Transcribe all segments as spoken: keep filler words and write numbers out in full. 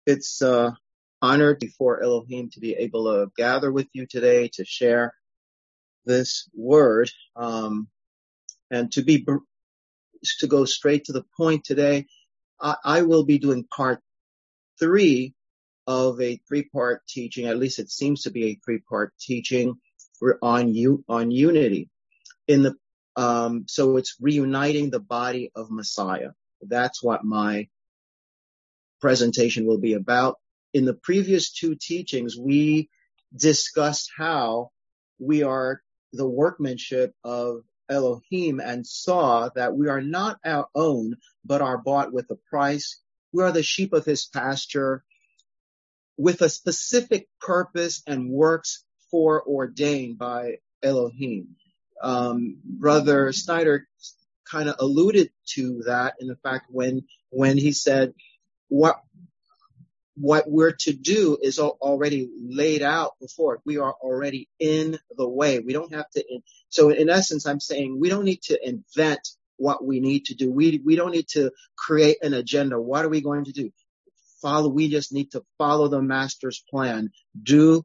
It's uh honor before Elohim to be able to gather with you today to share this word, um, and to be to go straight to the point today. I, I will be doing part three of a three-part teaching. At least it seems to be a three-part teaching on you on unity. In the um, so it's reuniting the body of Messiah. That's what my presentation will be about. In the previous two teachings, we discussed how we are the workmanship of Elohim and saw that we are not our own, but are bought with a price. We are the sheep of his pasture with a specific purpose and works foreordained by Elohim. Um, Brother Snyder kind of alluded to that in the fact when, when he said, what what we're to do is already laid out before it. We are already in the way. We don't have to. In, so in essence, I'm saying we don't need to invent what we need to do. We we don't need to create an agenda. What are we going to do? Follow. We just need to follow the master's plan. Do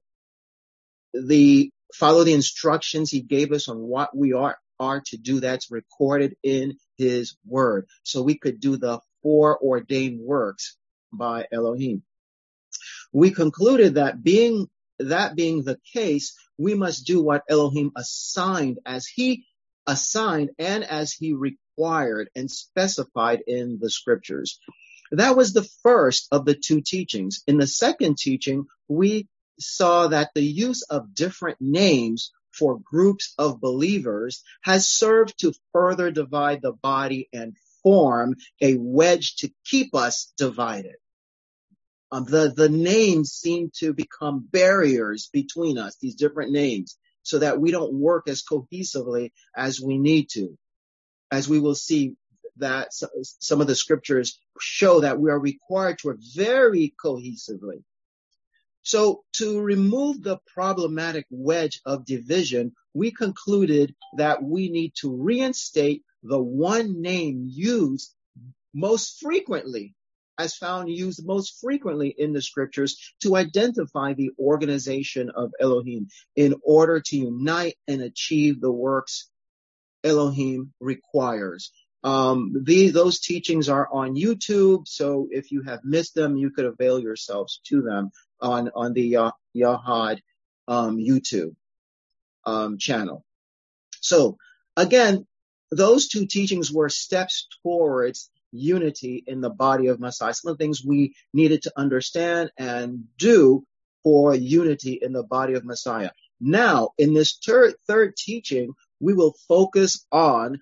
the follow the instructions he gave us on what we are are to do. That's recorded in his word. So we could do the foreordained works by Elohim. We concluded that being that being the case, we must do what Elohim assigned as he assigned and as he required and specified in the scriptures. That was the first of the two teachings. In the second teaching, we saw that the use of different names for groups of believers has served to further divide the body and form a wedge to keep us divided. Um, the, the names seem to become barriers between us, these different names, so that we don't work as cohesively as we need to. As we will see that some of the scriptures show that we are required to work very cohesively. So to remove the problematic wedge of division, we concluded that we need to reinstate the one name used most frequently as found used most frequently in the scriptures to identify the organization of Elohim in order to unite and achieve the works Elohim requires. Um, these, those teachings are on YouTube, so if you have missed them, you could avail yourselves to them on, on the uh, Yahad um, YouTube um, channel. So again, those two teachings were steps towards unity in the body of Messiah. Some of the things we needed to understand and do for unity in the body of Messiah. Now, in this third, third teaching, we will focus on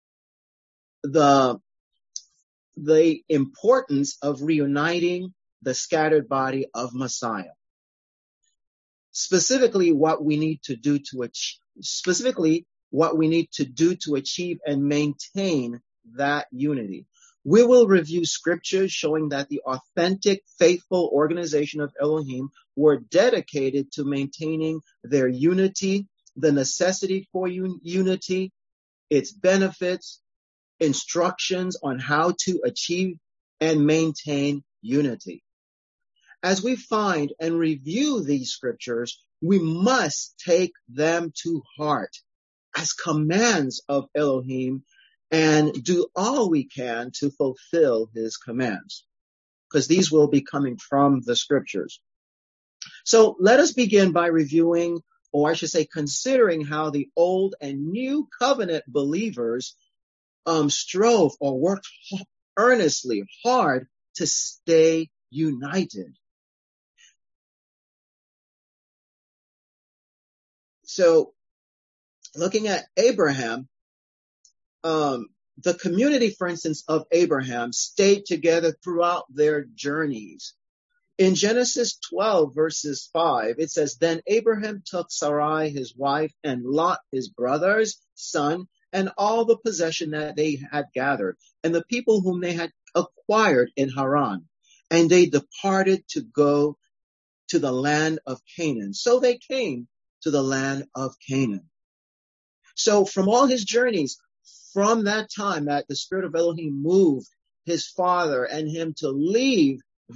the, the importance of reuniting the scattered body of Messiah. Specifically, what we need to do to achieve, specifically, what we need to do to achieve and maintain that unity. We will review scriptures showing that the authentic, faithful organization of Elohim were dedicated to maintaining their unity, the necessity for un- unity, its benefits, instructions on how to achieve and maintain unity. As we find and review these scriptures, we must take them to heart as commands of Elohim and do all we can to fulfill his commands, because these will be coming from the scriptures. So let us begin by reviewing, or I should say considering, how the old and new covenant believers um, strove or worked earnestly hard to stay united. So looking at Abraham, Um, the community, for instance, of Abraham stayed together throughout their journeys. In Genesis twelve, verses five, it says, Then Abraham took Sarai, his wife, and Lot, his brother's son, and all the possession that they had gathered, and the people whom they had acquired in Haran. And they departed to go to the land of Canaan. So they came to the land of Canaan. So from all his journeys, from that time that the Spirit of Elohim moved his father and him to leave their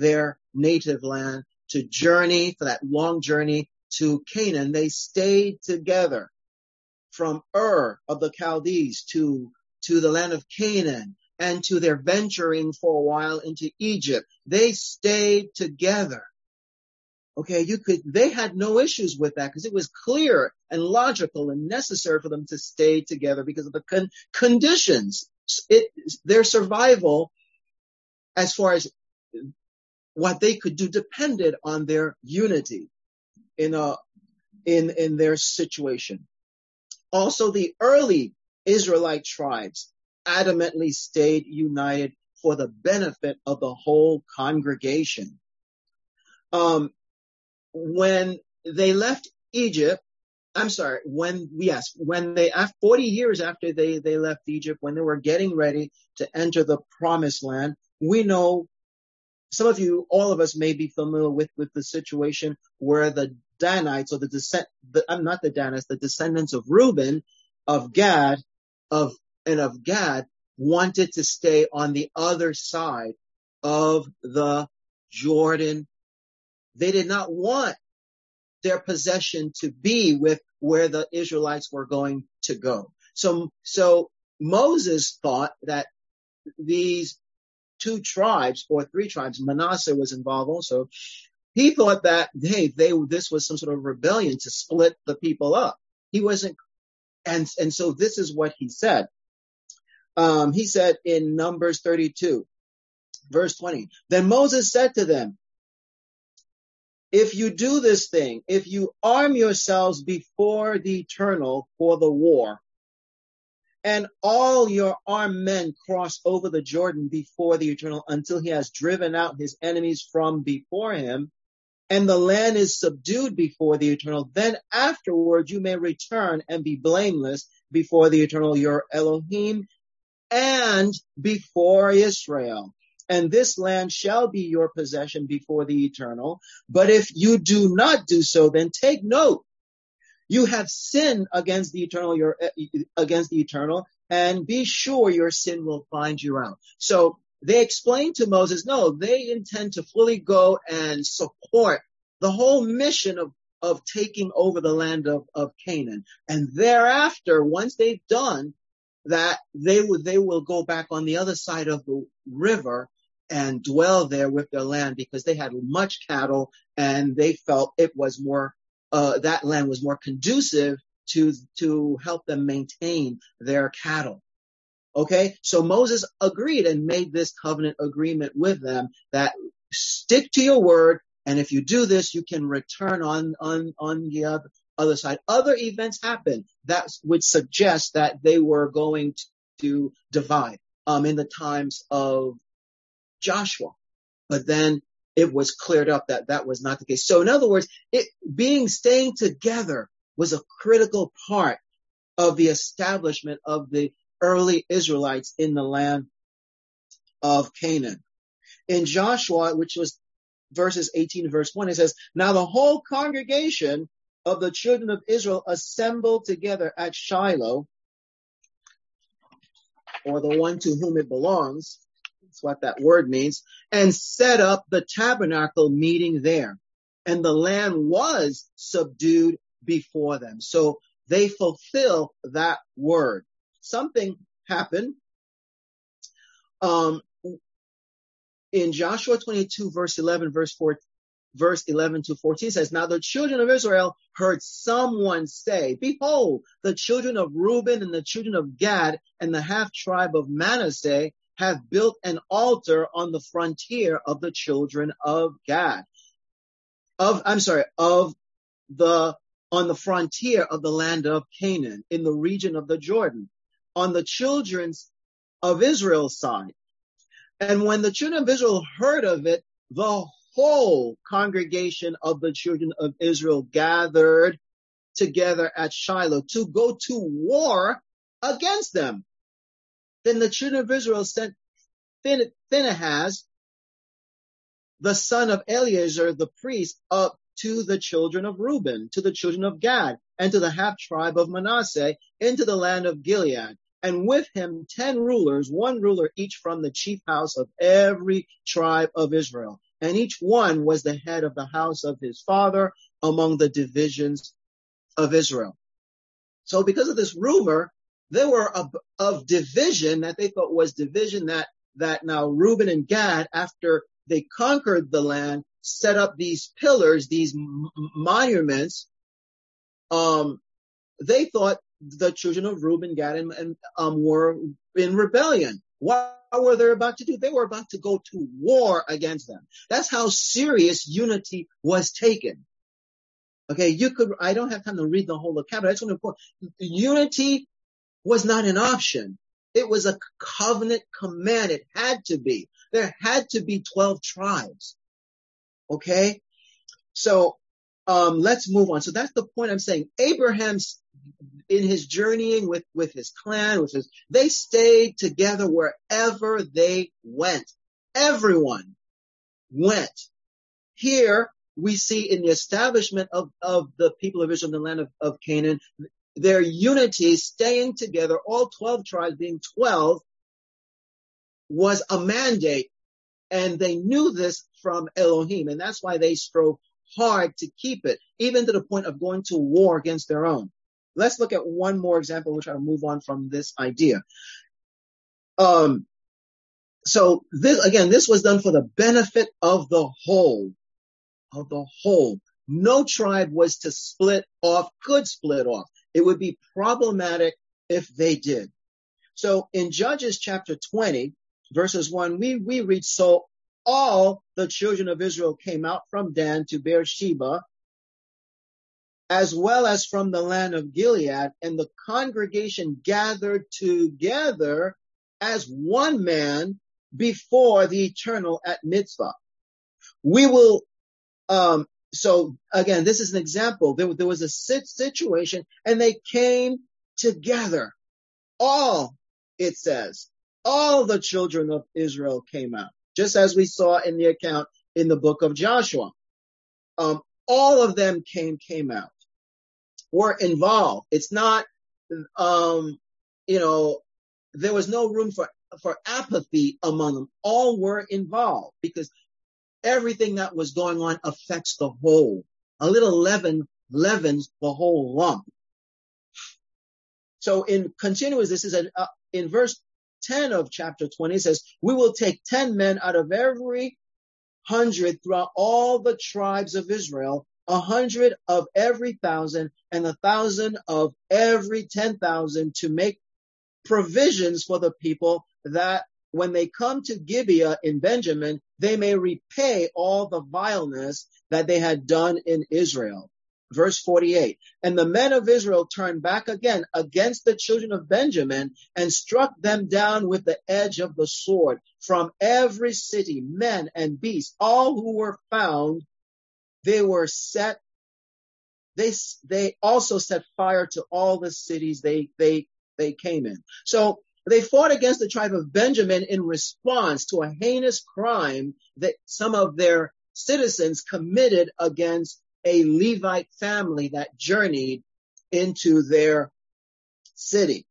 native land to journey, for that long journey to Canaan. They stayed together from Ur of the Chaldees to, to the land of Canaan and to their venturing for a while into Egypt. They stayed together. Okay, you could, they had no issues with that because it was clear and logical and necessary for them to stay together because of the con- conditions. It, their survival, as far as what they could do, depended on their unity in a, in, in their situation. Also, the early Israelite tribes adamantly stayed united for the benefit of the whole congregation. Um, when they left Egypt, I'm sorry, when, yes, when they, forty years after they, they left Egypt, when they were getting ready to enter the promised land, we know, some of you, all of us may be familiar with, with the situation where the Danites, or the descent, the, I'm not the Danites, the descendants of Reuben, of Gad, of, and of Gad, wanted to stay on the other side of the Jordan. They did not want their possession to be with where the Israelites were going to go. So, so Moses thought that these two tribes or three tribes, Manasseh was involved also. He thought that, hey, they, this was some sort of rebellion to split the people up. He wasn't, and, and so this is what he said. Um, he said in Numbers thirty-two, verse twenty, then Moses said to them, if you do this thing, if you arm yourselves before the Eternal for the war, and all your armed men cross over the Jordan before the Eternal until he has driven out his enemies from before him, and the land is subdued before the Eternal, then afterward you may return and be blameless before the Eternal, your Elohim, and before Israel. And this land shall be your possession before the Eternal. But if you do not do so, then take note. You have sinned against the Eternal, your, against the Eternal, and be sure your sin will find you out. So they explained to Moses, no, they intend to fully go and support the whole mission of, of taking over the land of, of Canaan. And thereafter, once they've done that, they will, they will go back on the other side of the river and dwell there with their land, because they had much cattle and they felt it was more, uh, that land was more conducive to, to help them maintain their cattle. Okay. So Moses agreed and made this covenant agreement with them that stick to your word. And if you do this, you can return on, on, on the other, other side. Other events happened that would suggest that they were going to divide, um, in the times of Joshua. But then it was cleared up that that was not the case. So in other words, it being, staying together was a critical part of the establishment of the early Israelites in the land of Canaan. In Joshua, which was verses eighteen, verse one, it says, now the whole congregation of the children of Israel assembled together at Shiloh, or the one to whom it belongs. That's what that word means, and set up the tabernacle meeting there. And the land was subdued before them. So they fulfill that word. Something happened. Um, in Joshua twenty-two, verse eleven, verse four, verse eleven to fourteen says, now the children of Israel heard someone say, behold, the children of Reuben and the children of Gad and the half tribe of Manasseh have built an altar on the frontier of the children of Gad. Of, I'm sorry, of the, on the frontier of the land of Canaan, in the region of the Jordan, on the children of Israel's side. And when the children of Israel heard of it, the whole congregation of the children of Israel gathered together at Shiloh to go to war against them. Then the children of Israel sent Phin- Phinehas, the son of Eleazar, the priest, up to the children of Reuben, to the children of Gad, and to the half tribe of Manasseh, into the land of Gilead. And with him ten rulers, one ruler each from the chief house of every tribe of Israel. and each one was the head of the house of his father among the divisions of Israel. So because of this rumor, there were of, of division that they thought was division that, that now Reuben and Gad, after they conquered the land, set up these pillars, these m- monuments. Um, they thought the children of Reuben, Gad, and, and um, were in rebellion. What were they about to do? They were about to go to war against them. That's how serious unity was taken. Okay, you could, I don't have time to read the whole account, but I just want to point, unity was not an option. It was a covenant command. It had to be. There had to be twelve tribes. Okay? So, um, let's move on. So that's the point I'm saying. Abraham's, in his journeying with, with his clan, with his, they stayed together wherever they went. Everyone went. Here, we see in the establishment of, of the people of Israel in the land of, of Canaan, their unity, staying together, all twelve tribes being twelve, was a mandate. And they knew this from Elohim. And that's why they strove hard to keep it, even to the point of going to war against their own. Let's look at one more example. We'll try to move on from this idea. Um, so this, again, this was done for the benefit of the whole. Of the whole. No tribe was to split off, could split off. It would be problematic if they did. So in Judges chapter twenty, verses one, we, we read, so all the children of Israel came out from Dan to Beersheba, as well as from the land of Gilead, and the congregation gathered together as one man before the Eternal at Mitzvah. We will Um, so again, this is an example. There, there was a situation and they came together. All, it says, all the children of Israel came out, just as we saw in the account in the book of Joshua. Um, all of them came, came out, were involved. It's not, um, you know, there was no room for, for apathy among them. All were involved because everything that was going on affects the whole. A little leaven leavens the whole lump. So in continuous, this is a, uh, in verse ten of chapter twenty, it says, we will take ten men out of every hundred throughout all the tribes of Israel, a hundred of every thousand, and a thousand of every ten thousand, to make provisions for the people, that when they come to Gibeah in Benjamin, they may repay all the vileness that they had done in Israel. Verse forty-eight, and the men of Israel turned back again against the children of Benjamin and struck them down with the edge of the sword from every city, men and beasts, all who were found. They were set, they, they also set fire to all the cities they, they, they came in. So they fought against the tribe of Benjamin in response to a heinous crime that some of their citizens committed against a Levite family that journeyed into their city.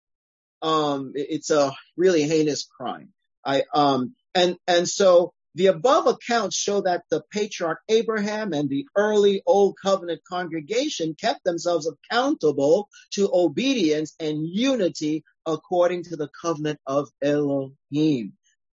Um, it's a really heinous crime. I, um, and, and so the above accounts show that the patriarch Abraham and the early Old Covenant congregation kept themselves accountable to obedience and unity according to the covenant of Elohim.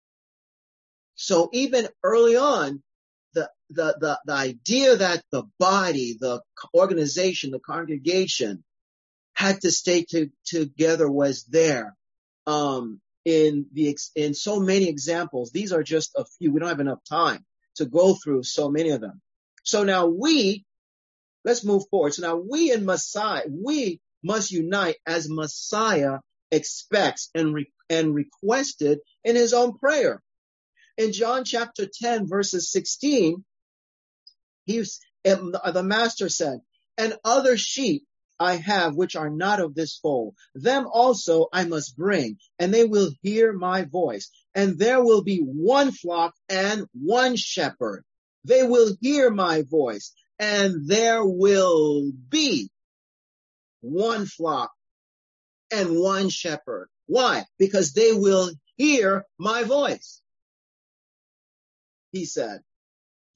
So even early on, the, the, the, the idea that the body, the organization, the congregation had to stay to, together was there. Um, in the, in so many examples. These are just a few. We don't have enough time to go through so many of them. So now we, let's move forward. So now we in Messiah, we must unite as Messiah expects and, re, and requested in his own prayer. In John chapter ten, verses sixteen, he's, the master said, and other sheep I have which are not of this fold, them also I must bring, and they will hear my voice. And there will be one flock and one shepherd. They will hear my voice, and there will be one flock and one shepherd. Why? Because they will hear my voice, he said.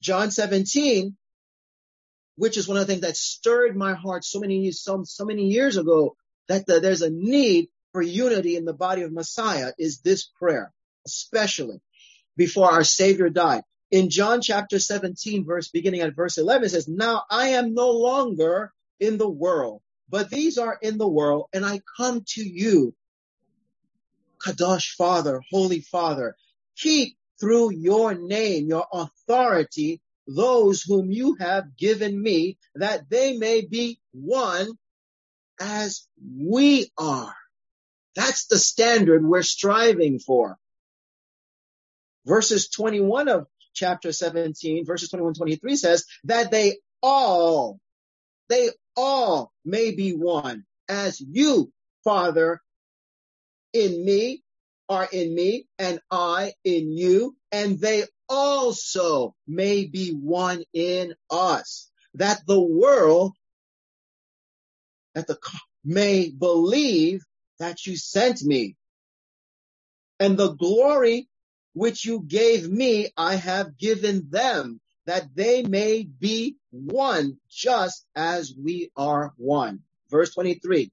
John seventeen, which is one of the things that stirred my heart so many, so, so many years ago, that the, there's a need for unity in the body of Messiah, is this prayer, especially before our Savior died. In John chapter seventeen, verse beginning at verse eleven, it says, "Now I am no longer in the world, but these are in the world, and I come to you, Kadosh Father, Holy Father, keep through your name, your authority, those whom you have given me, that they may be one as we are." That's the standard we're striving for. Verses twenty-one of chapter seventeen, verses twenty-one to twenty-three says that they all, they all may be one, as you, Father, in me, are in me, and I in you, and they also may be one in us, that the world, that the may believe that you sent me, and the glory which you gave me, I have given them, that they may be one, just as we are one. Verse twenty-three.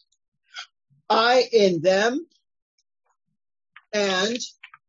I in them, and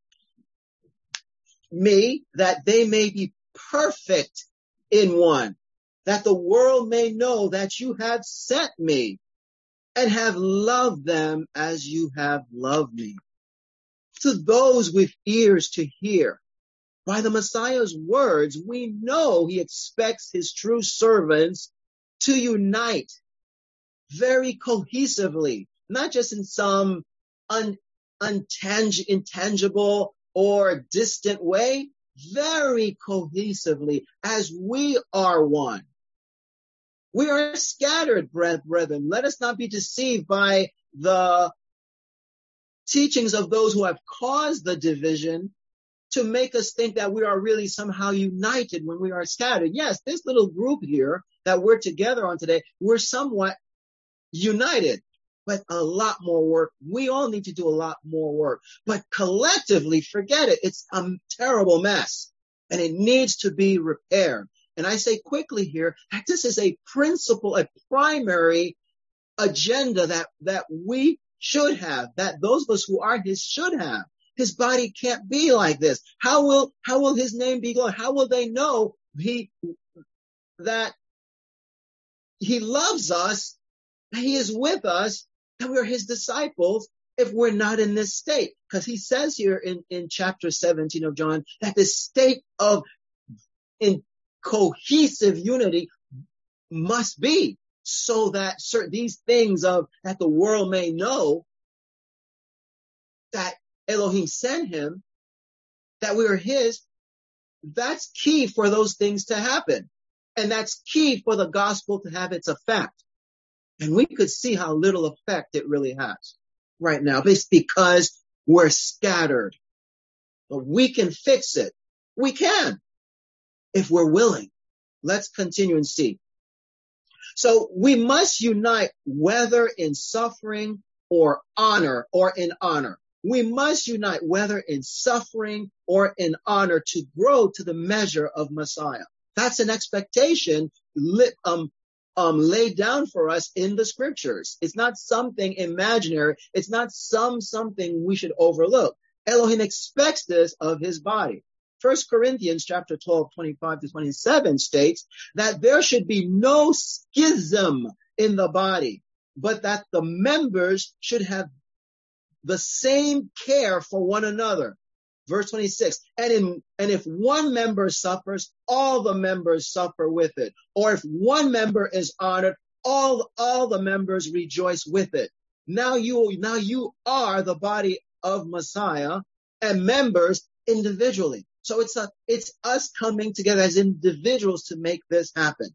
me, that they may be perfect in one, that the world may know that you have sent me and have loved them as you have loved me. To those with ears to hear, by the Messiah's words, we know he expects his true servants to unite very cohesively, not just in some un, untang, intangible or distant way, very cohesively, as we are one. We are scattered, brethren. Let us not be deceived by the teachings of those who have caused the division to make us think that we are really somehow united when we are scattered. Yes, this little group here that we're together on today, we're somewhat united, but a lot more work. We all need to do a lot more work. But collectively, forget it. It's a terrible mess, and it needs to be repaired. And I say quickly here that this is a principle, a primary agenda that, that we should have, that those of us who are his should have. His body can't be like this. How will, how will his name be glorified? How will they know he, that he loves us, that he is with us, that we're his disciples, if we're not in this state? Because he says here in, in chapter seventeen of John that this state of in cohesive unity must be, so that certain these things of that the world may know that Elohim sent him, that we are his. That's key for those things to happen. And that's key for the gospel to have its effect. And we could see how little effect it really has right now. It's because we're scattered. But we can fix it. We can, if we're willing. Let's continue and see. So we must unite, whether in suffering or honor, or in honor. We must unite, whether in suffering or in honor, to grow to the measure of Messiah. That's an expectation lit, um, um, laid down for us in the scriptures. It's not something imaginary. It's not some something we should overlook. Elohim expects this of his body. First Corinthians chapter twelve, twenty-five to twenty-seven states that there should be no schism in the body, but that the members should have the same care for one another. Verse twenty-six, and in, and if one member suffers, all the members suffer with it. Or if one member is honored, all, all the members rejoice with it. Now you, now you are the body of Messiah and members individually. So it's a, it's us coming together as individuals to make this happen.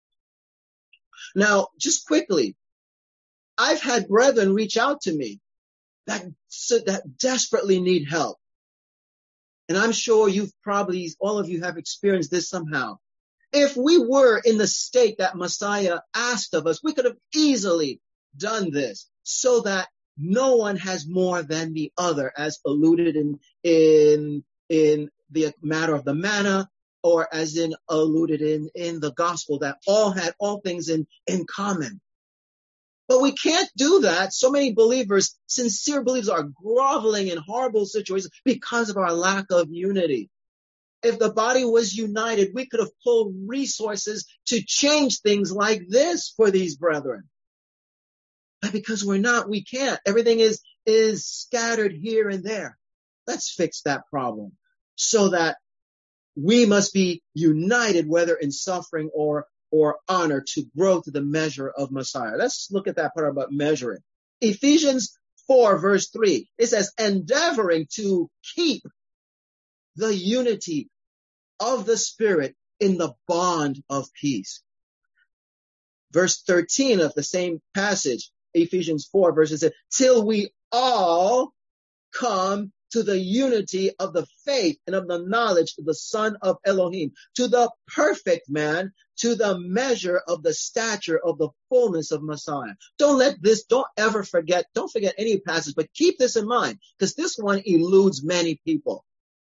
Now, just quickly, I've had brethren reach out to me that, that desperately need help. And I'm sure you've probably, all of you have experienced this somehow. If we were in the state that Messiah asked of us, we could have easily done this so that no one has more than the other, as alluded in, in, in the matter of the manna, or as in alluded in, in the gospel, that all had all things in, in common. But we can't do that. So many believers, sincere believers, are groveling in horrible situations because of our lack of unity. If the body was united, we could have pulled resources to change things like this for these brethren. But because we're not, we can't. Everything is, is scattered here and there. Let's fix that problem so that we must be united, whether in suffering or, or honor, to grow to the measure of Messiah. Let's look at that part about measuring. Ephesians four, verse three, it says, endeavoring to keep the unity of the Spirit in the bond of peace. Verse thirteen of the same passage, Ephesians four, verses, till we all come to the unity of the faith and of the knowledge of the Son of Elohim, to the perfect man, to the measure of the stature of the fullness of Messiah. Don't let this, don't ever forget, don't forget any passage, but keep this in mind, because this one eludes many people.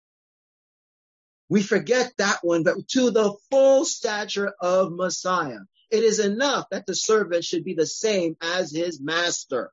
We forget that one, but to the full stature of Messiah. It is enough that the servant should be the same as his master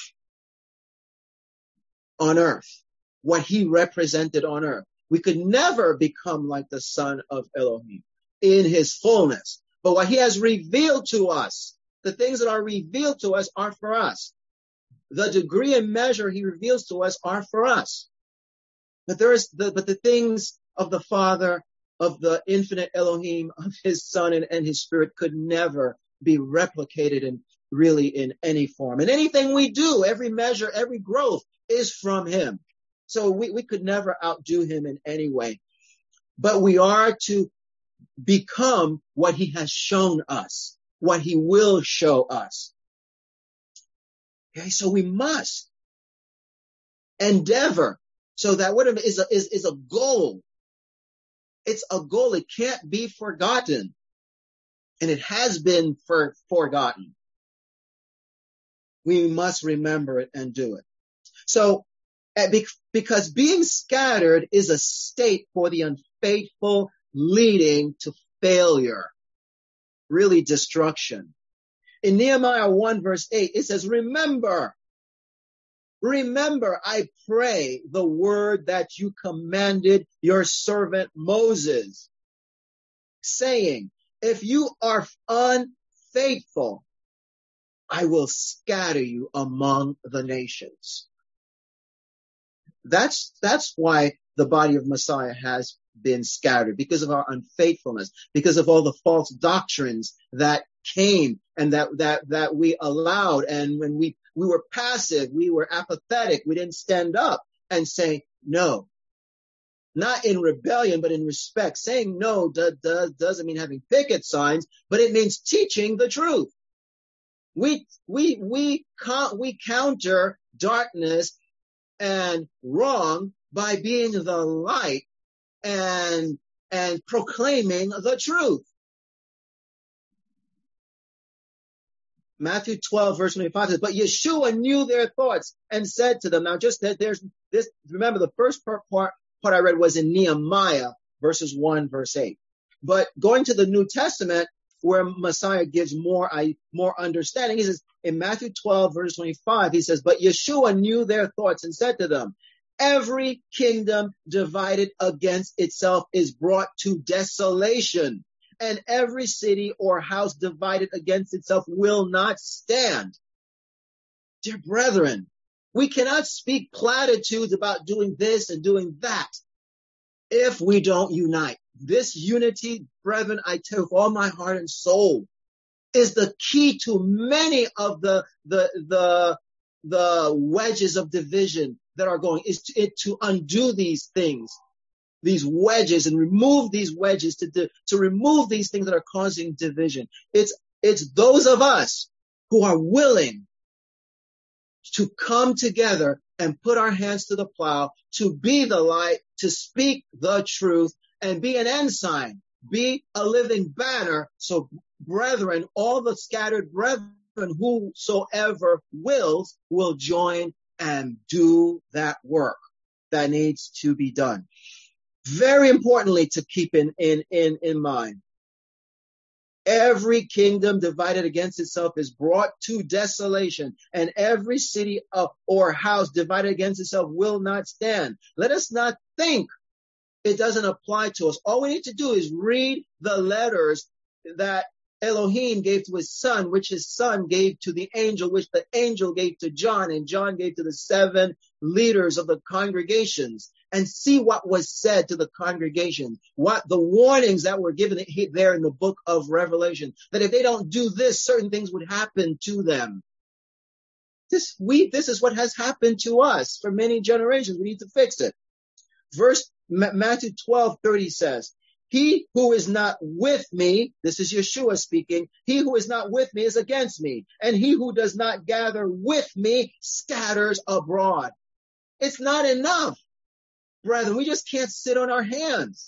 on earth, what he represented on earth. We could never become like the Son of Elohim in his fullness. But what he has revealed to us, the things that are revealed to us are for us. The degree and measure he reveals to us are for us. But there is the, but the things of the Father, of the infinite Elohim, of his Son and, and his Spirit could never be replicated in really in any form. And anything we do, every measure, every growth is from him. So we, we could never outdo him in any way. But we are to become what he has shown us, what he will show us. Okay, so we must endeavor. So that what is a, is, is a goal. It's a goal. It can't be forgotten. And it has been for, forgotten. We must remember it and do it. So, because being scattered is a state for the unfaithful leading to failure, really destruction. In Nehemiah one verse eight, it says, remember, remember, I pray, the word that you commanded your servant Moses, saying, if you are unfaithful, I will scatter you among the nations. That's, that's why the body of Messiah has been scattered, because of our unfaithfulness, because of all the false doctrines that came and that, that, that we allowed. And when we, we were passive, we were apathetic, we didn't stand up and say no, not in rebellion, but in respect. Saying no do, do, doesn't mean having picket signs, but it means teaching the truth. We, we, we, we counter darkness and wrong by being the light and, and proclaiming the truth. Matthew twelve verse twenty-five says, but Yeshua knew their thoughts and said to them, now just that there's this, remember the first part, part, part I read was in Nehemiah verses one verse eight. But going to the New Testament, where Messiah gives more, I, more understanding. He says in Matthew twelve, verse twenty-five, he says, but Yeshua knew their thoughts and said to them, every kingdom divided against itself is brought to desolation, and every city or house divided against itself will not stand. Dear brethren, we cannot speak platitudes about doing this and doing that if we don't unite. This unity, brethren, I tell you with all my heart and soul, is the key to many of the the the the wedges of division that are going, is to, it, to undo these things, these wedges, and remove these wedges, to to remove these things that are causing division. It's it's those of us who are willing to come together and put our hands to the plow, to be the light, to speak the truth, and be an ensign, be a living banner. So brethren, all the scattered brethren, whosoever wills, will join and do that work that needs to be done. Very importantly to keep in, in, in, in mind. Every kingdom divided against itself is brought to desolation, and every city or house divided against itself will not stand. Let us not think it doesn't apply to us. All we need to do is read the letters that Elohim gave to his son, which his son gave to the angel, which the angel gave to John, and John gave to the seven leaders of the congregations, and see what was said to the congregation, what the warnings that were given there in the book of Revelation, that if they don't do this, certain things would happen to them. This, we, this is what has happened to us for many generations. We need to fix it. Verse Matthew twelve thirty says, he who is not with me, this is Yeshua speaking, he who is not with me is against me, and he who does not gather with me scatters abroad. It's not enough, brethren. We just can't sit on our hands.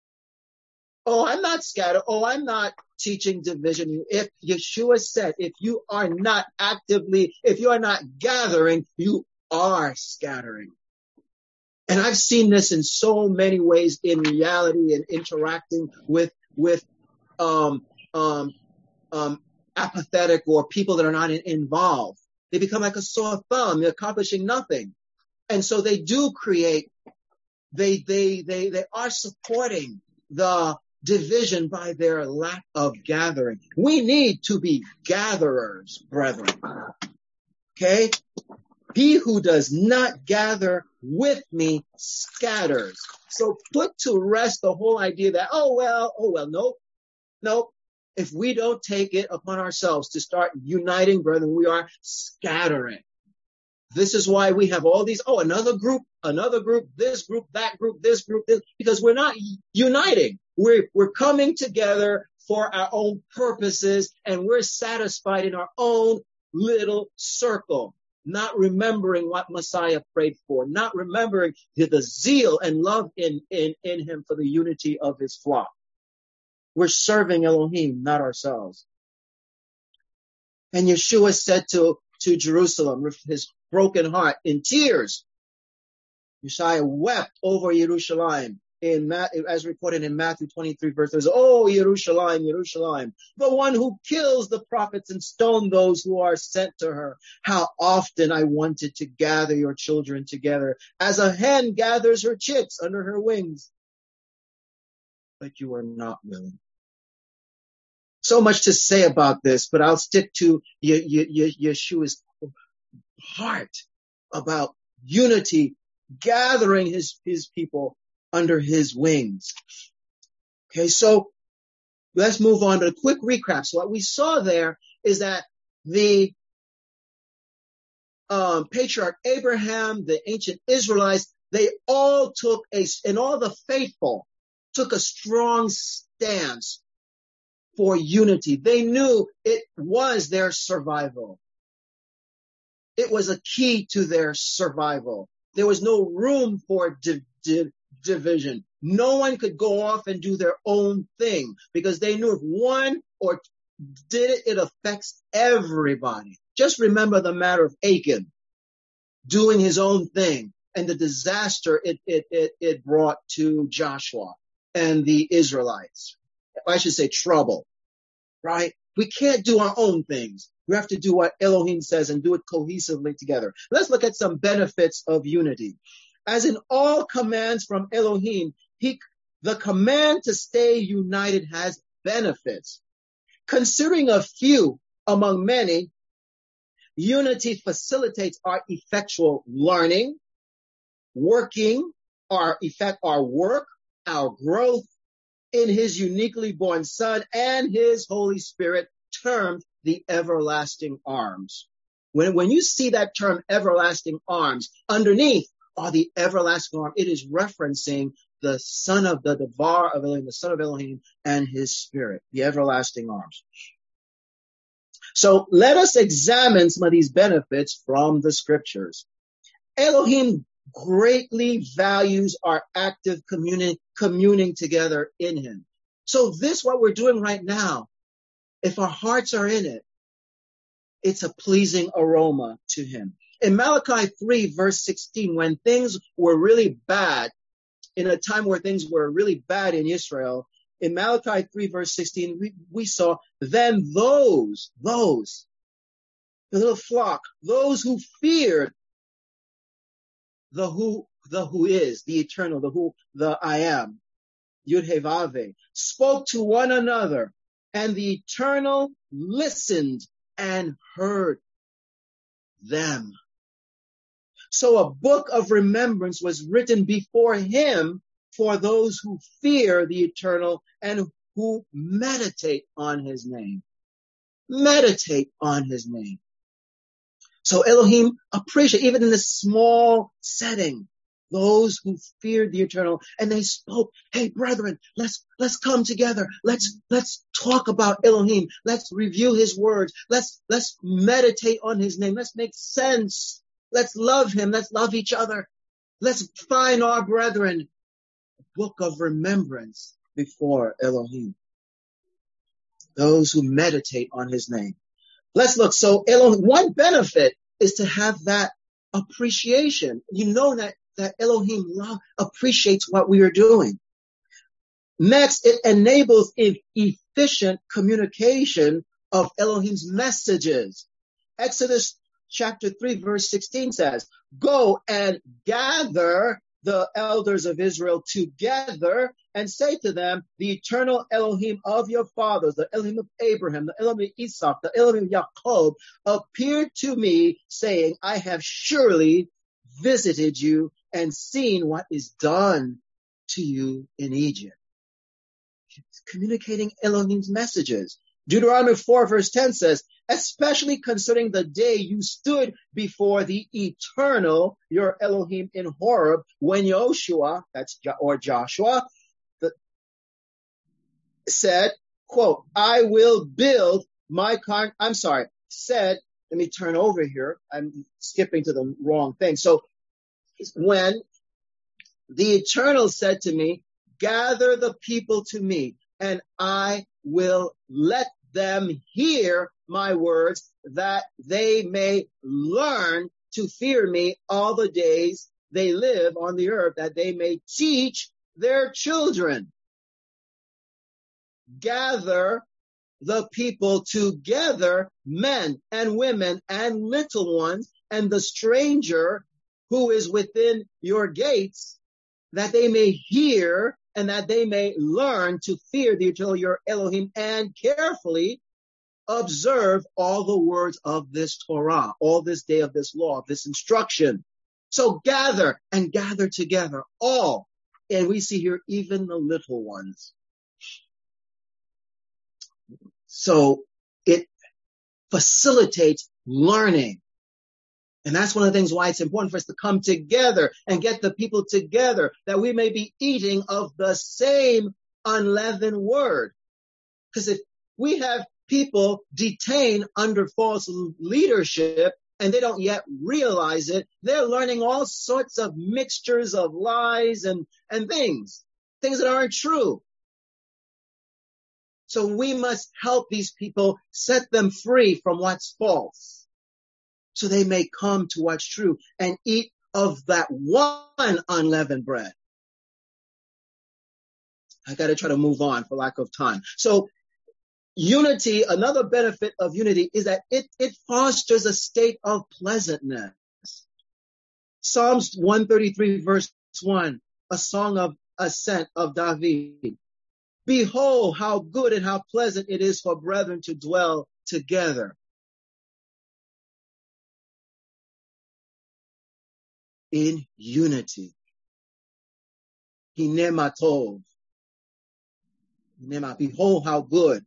Oh, I'm not scattered. Oh, I'm not teaching division. If Yeshua said, if you are not actively, if you are not gathering, you are scattering. And I've seen this in so many ways in reality and interacting with, with, um, um, um, apathetic or people that are not in, involved. They become like a sore thumb. They're accomplishing nothing. And so they do create, they, they, they, they are supporting the division by their lack of gathering. We need to be gatherers, brethren. Okay? He who does not gather with me scatters. So put to rest the whole idea that, oh, well, oh, well, nope, nope. If we don't take it upon ourselves to start uniting, brethren, we are scattering. This is why we have all these, oh, another group, another group, this group, that group, this group, this, because we're not uniting. We're, we're coming together for our own purposes, and we're satisfied in our own little circle. Not remembering what Messiah prayed for, not remembering the, the zeal and love in, in, in him for the unity of his flock. We're serving Elohim, not ourselves. And Yeshua said to, to Jerusalem with his broken heart in tears, Yeshua wept over Jerusalem in Matthew, as recorded in Matthew twenty-three verse thirty. Oh, Jerusalem, Jerusalem, the one who kills the prophets and stone those who are sent to her. How often I wanted to gather your children together as a hen gathers her chicks under her wings, but you are not willing. So much to say about this, but I'll stick to Ye- Ye- Ye- Yeshua's heart about unity, gathering his, his people under his wings. Okay, so let's move on to a quick recap. So what we saw there is that the um, patriarch Abraham, the ancient Israelites, they all took a, and all the faithful took a strong stance for unity. They knew it was their survival. It was a key to their survival. There was no room for di- di- division. No one could go off and do their own thing because they knew if one or did it, it affects everybody. Just remember the matter of Achan doing his own thing and the disaster it, it, it, it brought to Joshua and the Israelites. I should say trouble, right? We can't do our own things. We have to do what Elohim says and do it cohesively together. Let's look at some benefits of unity. As in all commands from Elohim, he, the command to stay united has benefits. Considering a few among many, unity facilitates our effectual learning, working, our effect, our work, our growth in his uniquely born Son and his Holy Spirit, termed the everlasting arms. When, when you see that term everlasting arms, underneath are the everlasting arm. It is referencing the son of the Devar of Elohim, the son of Elohim and his spirit, the everlasting arms. So let us examine some of these benefits from the scriptures. Elohim greatly values our active communing, communing together in him. So this, what we're doing right now, if our hearts are in it, it's a pleasing aroma to him. In Malachi three, verse sixteen, when things were really bad in a time where things were really bad in Israel, in Malachi three verse sixteen, we, we saw, then those, those, the little flock, those who feared the who, the who is, the eternal, the who, the I am, Yud-Heh-Vav-Heh, spoke to one another, and the eternal listened and heard them. So a book of remembrance was written before him for those who fear the eternal and who meditate on his name. Meditate on his name. So Elohim appreciate, even in this small setting, those who feared the eternal, and they spoke, hey brethren, let's, let's come together. Let's, let's talk about Elohim. Let's review his words. Let's, let's meditate on his name. Let's make sense. Let's love him. Let's love each other. Let's find our brethren. A book of remembrance before Elohim. Those who meditate on his name. Let's look. So Elohim, one benefit is to have that appreciation. You know that, that Elohim love, appreciates what we are doing. Next, it enables efficient communication of Elohim's messages. Exodus chapter three, verse sixteen says, go and gather the elders of Israel together and say to them, the eternal Elohim of your fathers, the Elohim of Abraham, the Elohim of Isaac, the Elohim of Jacob, appeared to me saying, I have surely visited you and seen what is done to you in Egypt. It's communicating Elohim's messages. Deuteronomy four verse ten says, especially concerning the day you stood before the eternal, your Elohim in Horeb, when Joshua, that's or Joshua, the, said, quote, I will build my con, I'm sorry, said, let me turn over here. I'm skipping to the wrong thing. So when the eternal said to me, gather the people to me, and I will let them hear my words, that they may learn to fear me all the days they live on the earth, that they may teach their children. Gather the people together, men and women and little ones, and the stranger who is within your gates, that they may hear and that they may learn to fear the eternal your Elohim and carefully observe all the words of this Torah, all this day of this law, of this instruction. So gather and gather together all. And we see here even the little ones. So it facilitates learning. And that's one of the things why it's important for us to come together and get the people together, that we may be eating of the same unleavened word. Because if we have people detained under false leadership and they don't yet realize it, they're learning all sorts of mixtures of lies and, and things, things that aren't true. So we must help these people, set them free from what's false, so they may come to what's true and eat of that one unleavened bread. I got to try to move on for lack of time. So unity, another benefit of unity is that it, it fosters a state of pleasantness. Psalms one thirty-three verse one, a song of ascent of David. Behold, how good and how pleasant it is for brethren to dwell together. In unity. Hineh ma tov. Behold how good.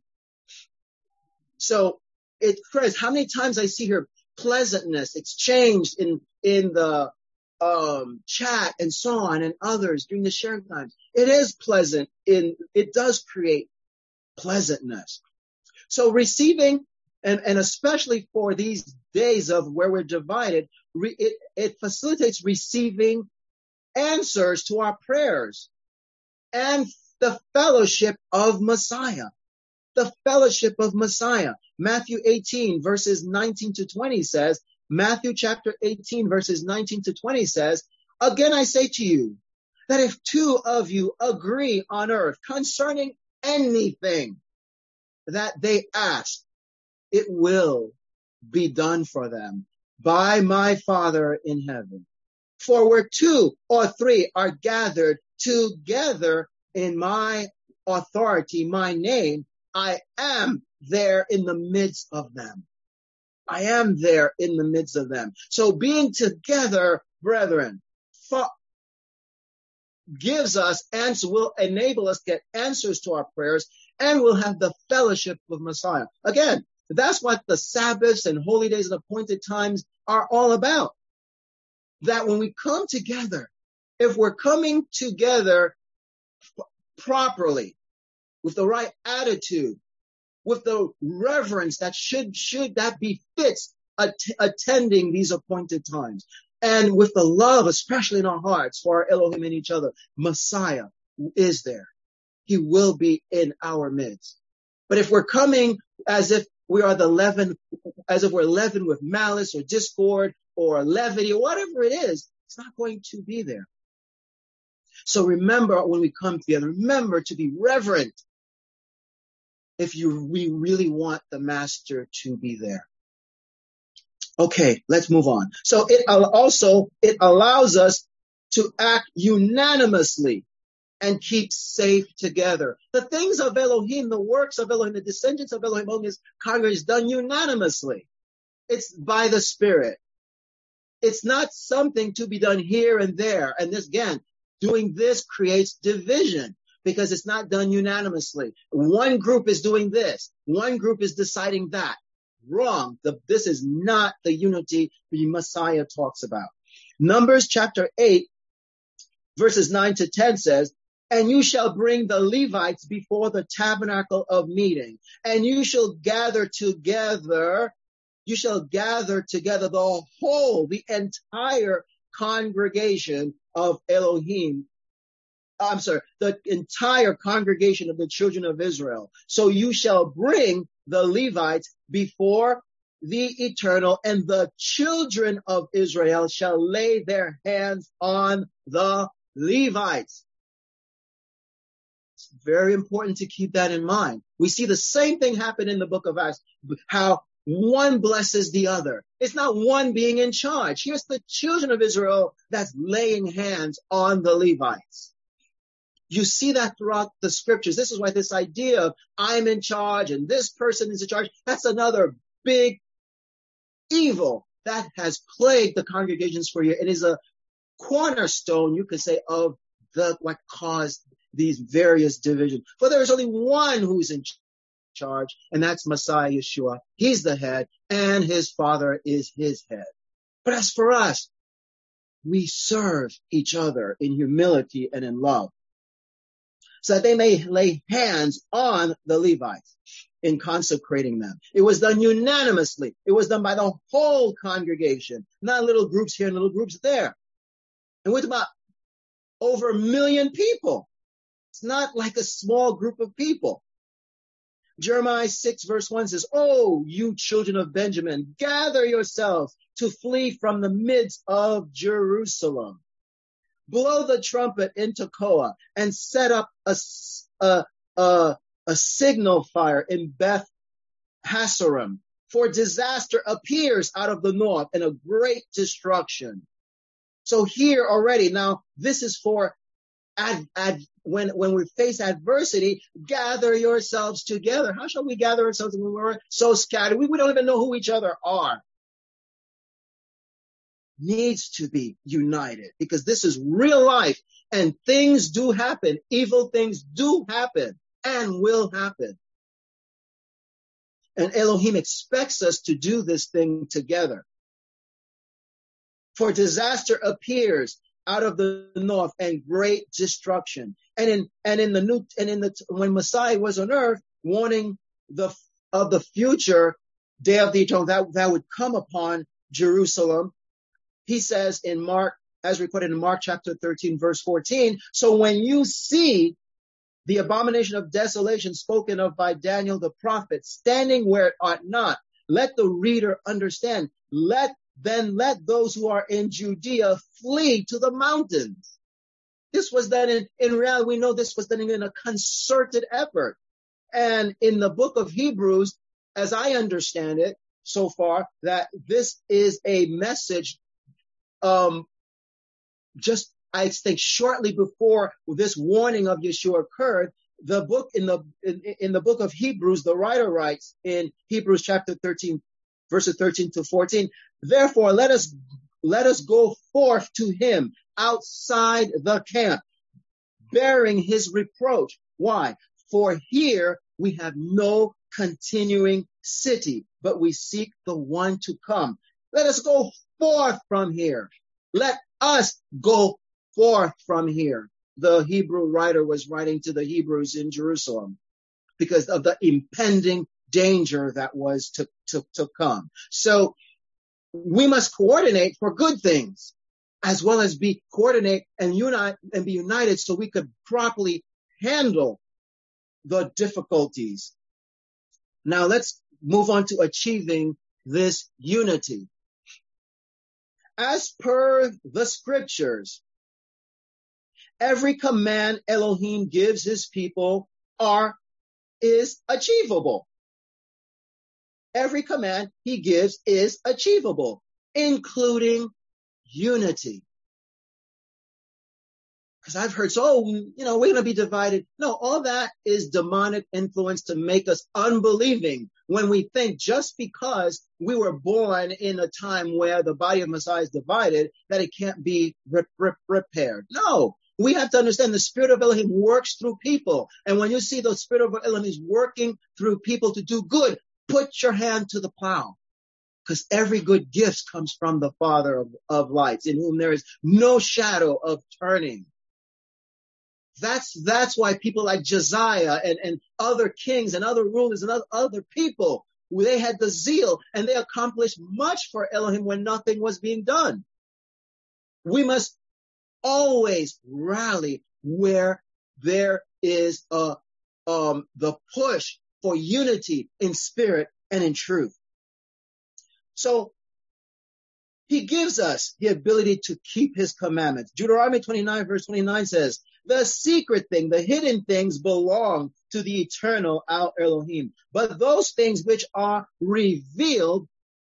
So it, Chris, how many times I see here pleasantness exchanged in, in the, um, chat and so on and others during the sharing times. It is pleasant in, it does create pleasantness. So receiving, and, and especially for these days of where we're divided, re, it, it facilitates receiving answers to our prayers and the fellowship of Messiah. The fellowship of Messiah. Matthew eighteen verses nineteen to twenty says, Matthew chapter eighteen verses nineteen to twenty says, again I say to you, that if two of you agree on earth concerning anything that they ask, it will be done for them by my Father in heaven. For where two or three are gathered together in my authority, my name, I am there in the midst of them. I am there in the midst of them. So being together, brethren, for, gives us and will enable us to get answers to our prayers, and we'll have the fellowship of Messiah. Again, that's what the Sabbaths and holy days and appointed times are all about. That when we come together, if we're coming together properly, with the right attitude, with the reverence that should, should that befits att- attending these appointed times, and with the love, especially in our hearts for our Elohim and each other, Messiah is there. He will be in our midst. But if we're coming as if we are the leaven, as if we're leavened with malice or discord or levity or whatever it is, it's not going to be there. So remember, when we come together, remember to be reverent if you we really want the Master to be there. Okay, let's move on. So it also, it allows us to act unanimously and keep safe together. The things of Elohim, the works of Elohim, the descendants of Elohim among his congregants is done unanimously. It's by the Spirit. It's not something to be done here and there. And this, again, doing this creates division because it's not done unanimously. One group is doing this. One group is deciding that. Wrong. The, this is not the unity the Messiah talks about. Numbers chapter eight, verses nine to ten says, and you shall bring the Levites before the tabernacle of meeting, and you shall gather together, you shall gather together the whole, the entire congregation of Elohim. I'm sorry, the entire congregation of the children of Israel. So you shall bring the Levites before the Eternal, and the children of Israel shall lay their hands on the Levites. It's very important to keep that in mind. We see the same thing happen in the book of Acts, how one blesses the other. It's not one being in charge. Here's the children of Israel that's laying hands on the Levites. You see that throughout the scriptures. This is why this idea of I'm in charge and this person is in charge, that's another big evil that has plagued the congregations for years. It is a cornerstone, you could say, of the what caused these various divisions. For there is only one who's in charge, and that's Messiah Yeshua. He's the head, and his Father is his head. But as for us, we serve each other in humility and in love, so that they may lay hands on the Levites in consecrating them. It was done unanimously. It was done by the whole congregation, not little groups here and little groups there. And with about over a million people. It's not like a small group of people. Jeremiah six verse one says, oh, you children of Benjamin, gather yourselves to flee from the midst of Jerusalem. Blow the trumpet in Tekoa and set up a, a, a, a signal fire in Beth Hasarim. For disaster appears out of the north and a great destruction. So here already, now this is for ad, ad, when, when we face adversity, gather yourselves together. How shall we gather ourselves when we're so scattered? We, we don't even know who each other are. Needs to be united because this is real life and things do happen. Evil things do happen and will happen. And Elohim expects us to do this thing together. For disaster appears out of the north and great destruction. And in, and in the new, and in the, when Messiah was on earth, warning the, of the future day of the eternal, that, that would come upon Jerusalem. He says in Mark, as recorded in Mark chapter thirteen, verse fourteen, so when you see the abomination of desolation spoken of by Daniel the prophet standing where it ought not, let the reader understand. Let then let those who are in Judea flee to the mountains. This was done in, in reality, we know this was done in a concerted effort. And in the book of Hebrews, as I understand it so far, that this is a message, um, just, I think shortly before this warning of Yeshua occurred, the book in the, in, in the book of Hebrews, the writer writes in Hebrews chapter thirteen, verses thirteen to fourteen, therefore let us, let us go forth to him outside the camp, bearing his reproach. Why? For here we have no continuing city, but we seek the one to come. Let us go forth from here. Let us go forth from here. The Hebrew writer was writing to the Hebrews in Jerusalem because of the impending danger that was to, to, to come. So we must coordinate for good things, as well as be coordinate and unite and be united so we could properly handle the difficulties. Now let's move on to achieving this unity. As per the scriptures, every command Elohim gives his people are, is achievable. Every command he gives is achievable, including unity. Because I've heard, so, oh, you know, we're going to be divided. No, all that is demonic influence to make us unbelieving when we think just because we were born in a time where the body of Messiah is divided, that it can't be rip, rip, repaired. No, we have to understand the Spirit of Elohim works through people. And when you see the Spirit of Elohim is working through people to do good, put your hand to the plow. Because every good gift comes from the Father of, of lights, in whom there is no shadow of turning. That's, that's why people like Josiah and, and other kings and other rulers and other, other people, they had the zeal and they accomplished much for Elohim when nothing was being done. We must always rally where there is a, um, the push for unity in spirit and in truth. So he gives us the ability to keep his commandments. Deuteronomy twenty-nine verse twenty-nine says, the secret thing, the hidden things belong to the eternal Al Elohim. But those things which are revealed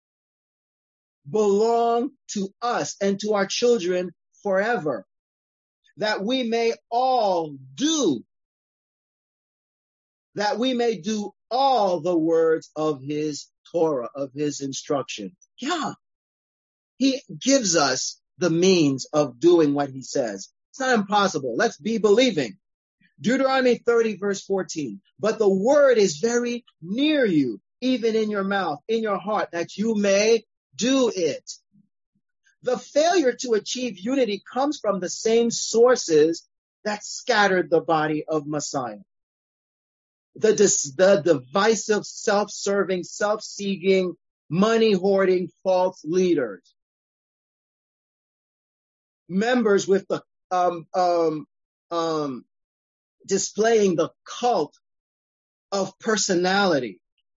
belong to us and to our children forever, that we may all do, that we may do all the words of his Torah, of his instruction. Yeah. He gives us the means of doing what he says. It's not impossible. Let's be believing. Deuteronomy thirty verse fourteen. But the word is very near you, even in your mouth, in your heart, that you may do it. The failure to achieve unity comes from the same sources that scattered the body of Messiah. The, the divisive, self-serving, self-seeking, money-hoarding false leaders. Members with the um, um, um, displaying the cult of personality,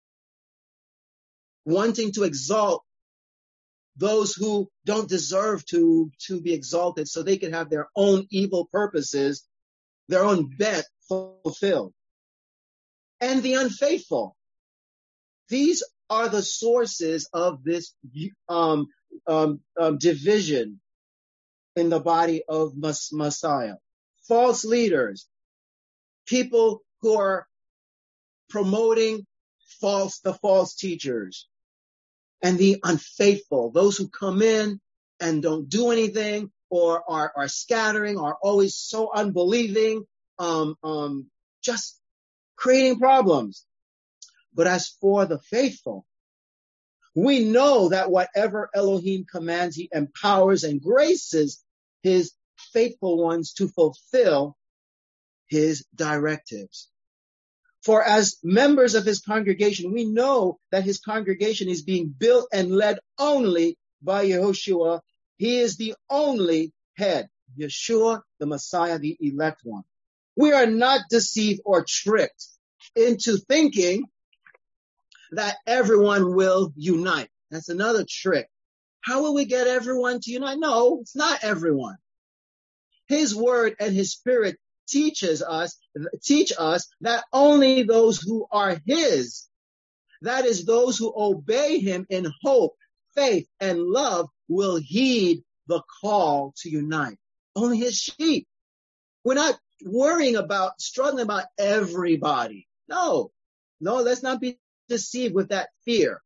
wanting to exalt those who don't deserve to, to be exalted so they can have their own evil purposes, their own bet fulfilled. And the unfaithful. These are the sources of this um, um, um, division in the body of Messiah. False leaders, people who are promoting false, the false teachers, and the unfaithful, those who come in and don't do anything, or are, are scattering, are always so unbelieving, um, um, just creating problems. But as for the faithful, we know that whatever Elohim commands, he empowers and graces his faithful ones to fulfill his directives. For as members of his congregation, we know that his congregation is being built and led only by Yehoshua. He is the only head, Yeshua, the Messiah, the elect one. We are not deceived or tricked into thinking that everyone will unite. That's another trick. How will we get everyone to unite? No, it's not everyone. His word and his spirit teaches us, teach us that only those who are his, that is those who obey him in hope, faith, and love, will heed the call to unite. Only his sheep. We're not worrying about, struggling about everybody. No, no, let's not be deceived with that fear.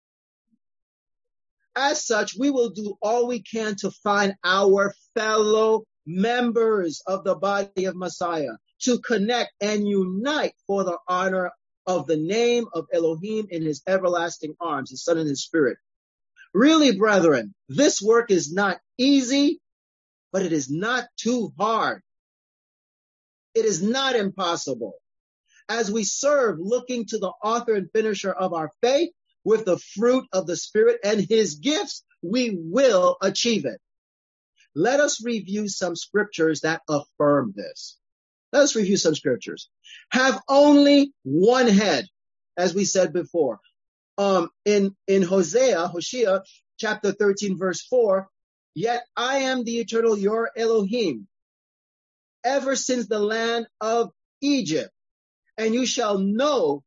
As such, we will do all we can to find our fellow members of the body of Messiah, to connect and unite for the honor of the name of Elohim in his everlasting arms, his Son and his Spirit. Really, brethren, this work is not easy, but it is not too hard. It is not impossible. As we serve, looking to the author and finisher of our faith with the fruit of the Spirit and his gifts, we will achieve it. Let us review some scriptures that affirm this. Let us review some scriptures. Have only one head, as we said before. Um, in, in Hosea, Hosea, chapter thirteen, verse four, yet I am the eternal, your Elohim, ever since the land of Egypt, and you shall know,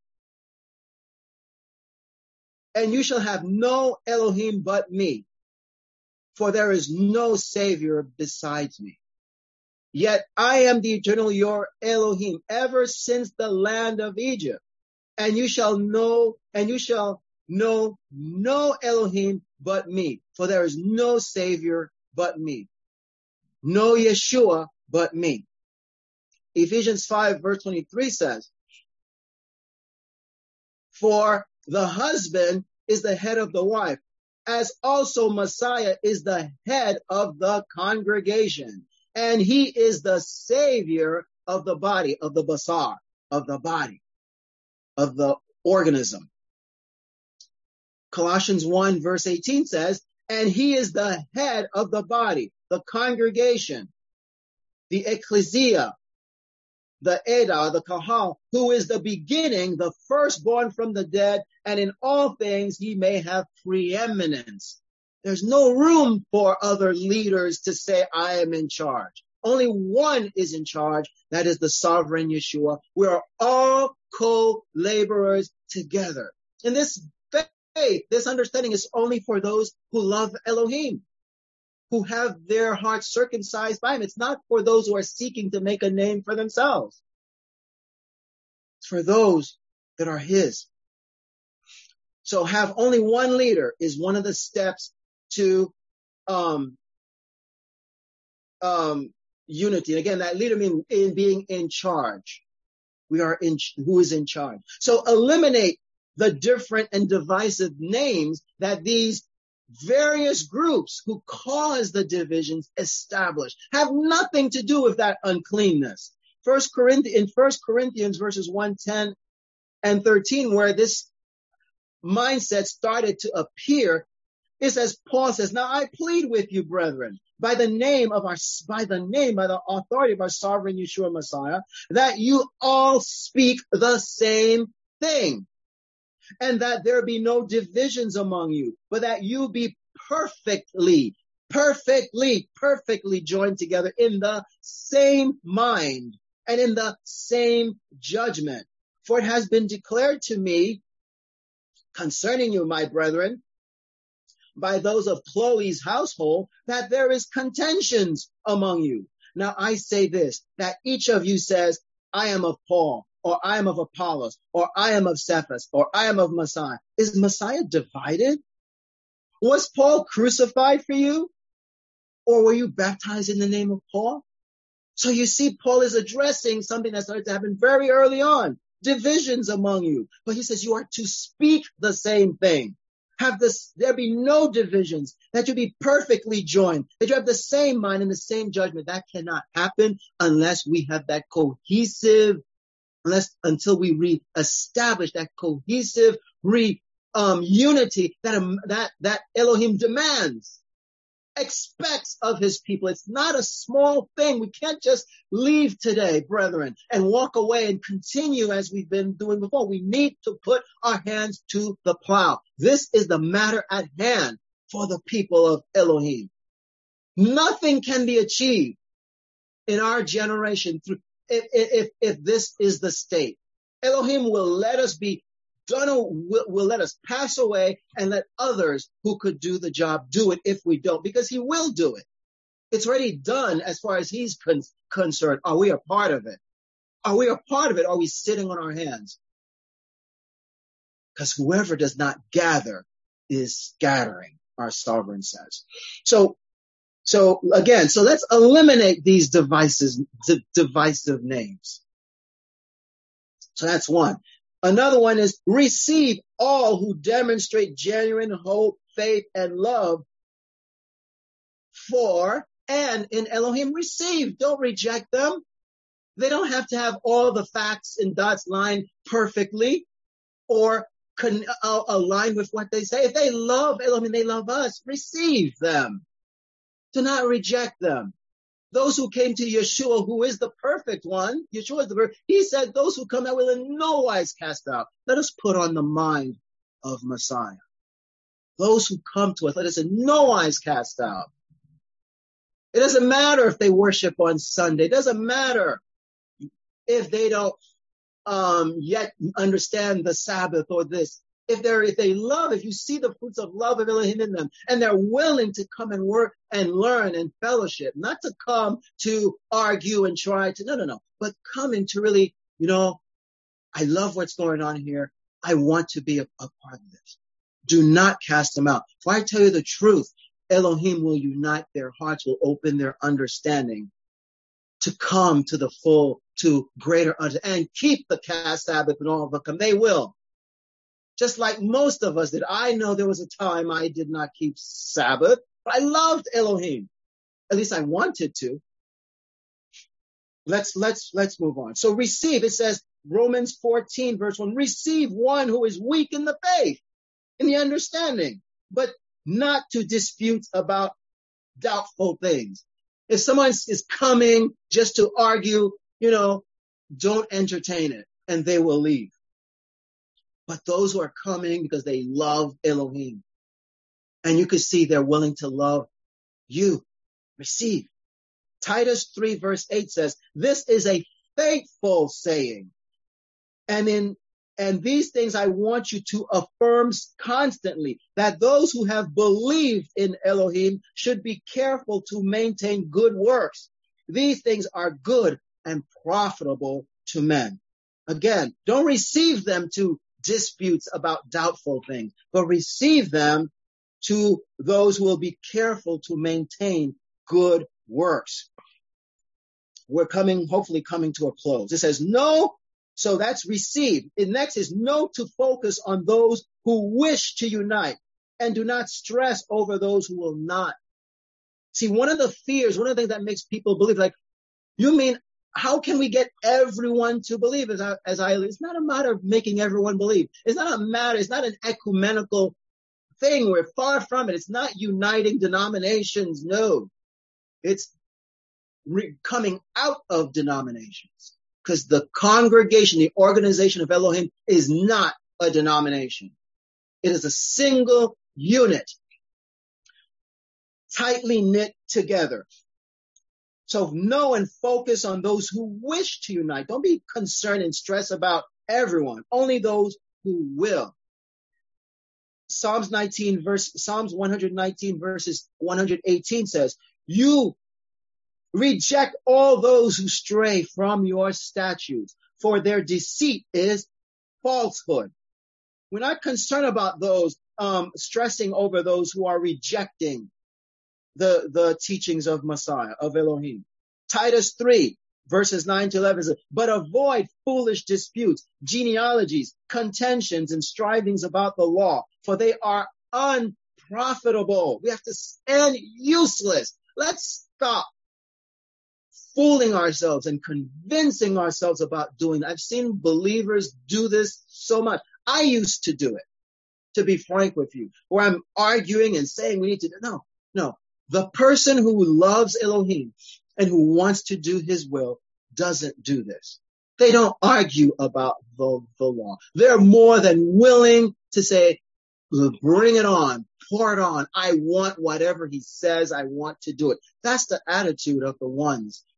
and you shall have no Elohim but me, for there is no Savior besides me. Yet I am the eternal, your Elohim, ever since the land of Egypt, and you shall know, and you shall know no Elohim but me, for there is no Savior but me, no Yeshua but me. Ephesians five verse twenty-three says, for the husband is the head of the wife, as also Messiah is the head of the congregation, and he is the Savior of the body, of the basar, of the body, of the organism. Colossians one verse eighteen says, and he is the head of the body, the congregation, the ecclesia, the Edah, the Kahal, who is the beginning, the firstborn from the dead, and in all things he may have preeminence. There's no room for other leaders to say, I am in charge. Only one is in charge. That is the sovereign Yeshua. We are all co-laborers together. And this faith, this understanding is only for those who love Elohim, who have their hearts circumcised by him. It's not for those who are seeking to make a name for themselves. It's for those that are his. So have only one leader is one of the steps to um, um, unity. And again, that leader means in being in charge. We are in, who is in charge. So eliminate the different and divisive names that these various groups who cause the divisions establish have nothing to do with that uncleanness. First Corinthians, in First Corinthians verses one, ten and thirteen, where this mindset started to appear, it says, Paul says, now I plead with you, brethren, by the name of our, by the name, by the authority of our sovereign Yeshua Messiah, that you all speak the same thing, and that there be no divisions among you, but that you be perfectly, perfectly, perfectly joined together in the same mind and in the same judgment. For it has been declared to me concerning you, my brethren, by those of Chloe's household, that there is contentions among you. Now I say this, that each of you says, I am of Paul, or I am of Apollos, or I am of Cephas, or I am of Messiah. Is Messiah divided? Was Paul crucified for you? Or were you baptized in the name of Paul? So you see, Paul is addressing something that started to happen very early on, divisions among you. But he says you are to speak the same thing. Have this, there be no divisions, that you be perfectly joined, that you have the same mind and the same judgment. That cannot happen unless we have that cohesive, unless until we re-establish that cohesive re um unity that um, that that Elohim demands, expects of his people. It's not a small thing. We can't just leave today, brethren, and walk away and continue as we've been doing before. We need to put our hands to the plow. This is the matter at hand for the people of Elohim. Nothing can be achieved in our generation, through, if, if, if this is the state. Elohim will let us be done, will, will let us pass away and let others who could do the job do it if we don't, because he will do it. It's already done as far as he's con- concerned. Are we a part of it? Are we a part of it? Are we sitting on our hands? Because whoever does not gather is scattering, our sovereign says. So, so again, so let's eliminate these devices, d- divisive names. So that's one. Another one is receive all who demonstrate genuine hope, faith, and love for and in Elohim. Receive. Don't reject them. They don't have to have all the facts and dots lined perfectly or con- uh, align with what they say. If they love Elohim, they love us. Receive them. Do not reject them. Those who came to Yeshua, who is the perfect one, Yeshua is the perfect, he said, those who come out will in no wise cast out. Let us put on the mind of Messiah. Those who come to us, let us in no wise cast out. It doesn't matter if they worship on Sunday. It doesn't matter if they don't um, yet understand the Sabbath or this. If they're, if they love, if you see the fruits of love of Elohim in them, and they're willing to come and work and learn and fellowship, not to come to argue and try to, no, no, no, but coming to really, you know, I love what's going on here. I want to be a, a part of this. Do not cast them out. For I tell you the truth, Elohim will unite their hearts, will open their understanding to come to the full, to greater understanding, and keep the cast Sabbath and all of them. They will. Just like most of us did. I know there was a time I did not keep Sabbath, but I loved Elohim. At least I wanted to. Let's, let's, let's move on. So receive, it says, Romans fourteen verse one, receive one who is weak in the faith, in the understanding, but not to dispute about doubtful things. If someone is coming just to argue, you know, don't entertain it and they will leave. But those who are coming because they love Elohim, and you can see they're willing to love you, receive. Titus three verse eight says, this is a faithful saying. And in, and these things I want you to affirm constantly, that those who have believed in Elohim should be careful to maintain good works. These things are good and profitable to men. Again, don't receive them to disputes about doubtful things, but receive them to those who will be careful to maintain good works. We're coming, hopefully coming to a close. It says no, so that's receive. The next is no to focus on those who wish to unite and do not stress over those who will not. See, one of the fears, one of the things that makes people believe, like, you mean, how can we get everyone to believe? As I, as I, it's not a matter of making everyone believe. It's not a matter, it's not an ecumenical thing. We're far from it. It's not uniting denominations. No, it's re- coming out of denominations, because the congregation, the organization of Elohim is not a denomination. It is a single unit, tightly knit together. So know and focus on those who wish to unite. Don't be concerned and stressed about everyone, only those who will. Psalms nineteen verse, Psalms one nineteen verses one eighteen says, you reject all those who stray from your statutes, for their deceit is falsehood. We're not concerned about those, um, stressing over those who are rejecting the, the teachings of Messiah, of Elohim. Titus three, verses nine to eleven says, but avoid foolish disputes, genealogies, contentions, and strivings about the law, for they are unprofitable. We have to and useless. Let's stop fooling ourselves and convincing ourselves about doing that. I've seen believers do this so much. I used to do it, to be frank with you, where I'm arguing and saying we need to do. No, no. The person who loves Elohim and who wants to do his will doesn't do this. They don't argue about the, the law. They're more than willing to say, bring it on, pour it on. I want whatever he says. I want to do it. That's the attitude of the ones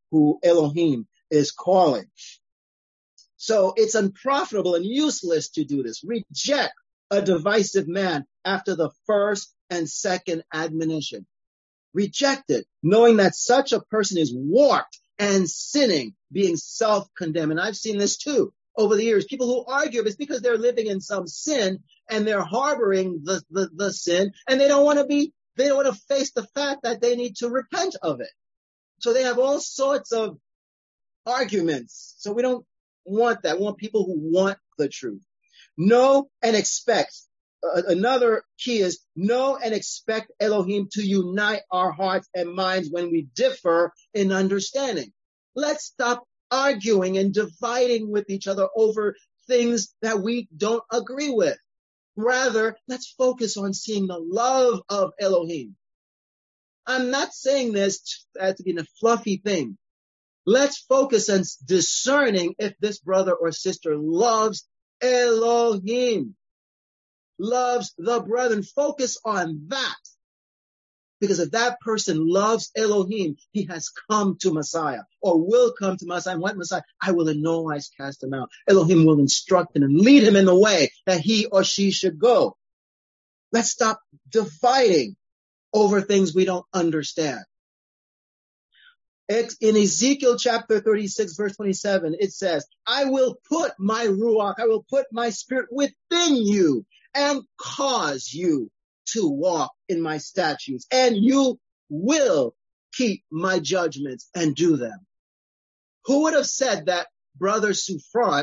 who Elohim is calling. So it's unprofitable and useless to do this. Reject a divisive man after the first and second admonition. Reject it, knowing that such a person is warped and sinning, being self-condemned. And I've seen this too over the years. People who argue it's because they're living in some sin and they're harboring the, the, the sin, and they don't want to be, they don't want to face the fact that they need to repent of it. So they have all sorts of arguments. So we don't want that. We want people who want the truth. Know and expect. Uh, another key is know and expect Elohim to unite our hearts and minds when we differ in understanding. Let's stop arguing and dividing with each other over things that we don't agree with. Rather, let's focus on seeing the love of Elohim. I'm not saying this as to be a fluffy thing. Let's focus on discerning if this brother or sister loves Elohim, loves the brethren. Focus on that. Because if that person loves Elohim, he has come to Messiah or will come to Messiah. And what Messiah? I will in no wise cast him out. Elohim will instruct him and lead him in the way that he or she should go. Let's stop dividing over things we don't understand. In Ezekiel chapter thirty-six, verse twenty-seven, it says, I will put my ruach, I will put my spirit within you and cause you to walk in my statutes, and you will keep my judgments and do them. Who would have said that Brother Souffrant,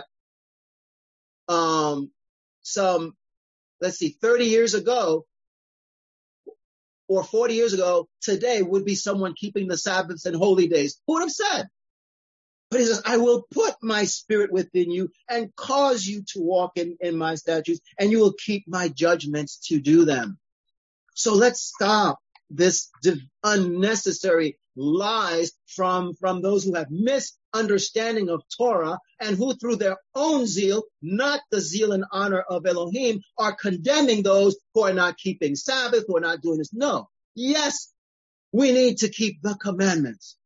um, some, let's see, thirty years ago, or forty years ago, today would be someone keeping the Sabbaths and holy days? Who would have said? But he says, I will put my spirit within you and cause you to walk in, in my statutes, and you will keep my judgments to do them. So let's stop this div- unnecessary lies from, from those who have misunderstanding of Torah and who through their own zeal, not the zeal and honor of Elohim, are condemning those who are not keeping Sabbath, who are not doing this. No. Yes, we need to keep the commandments.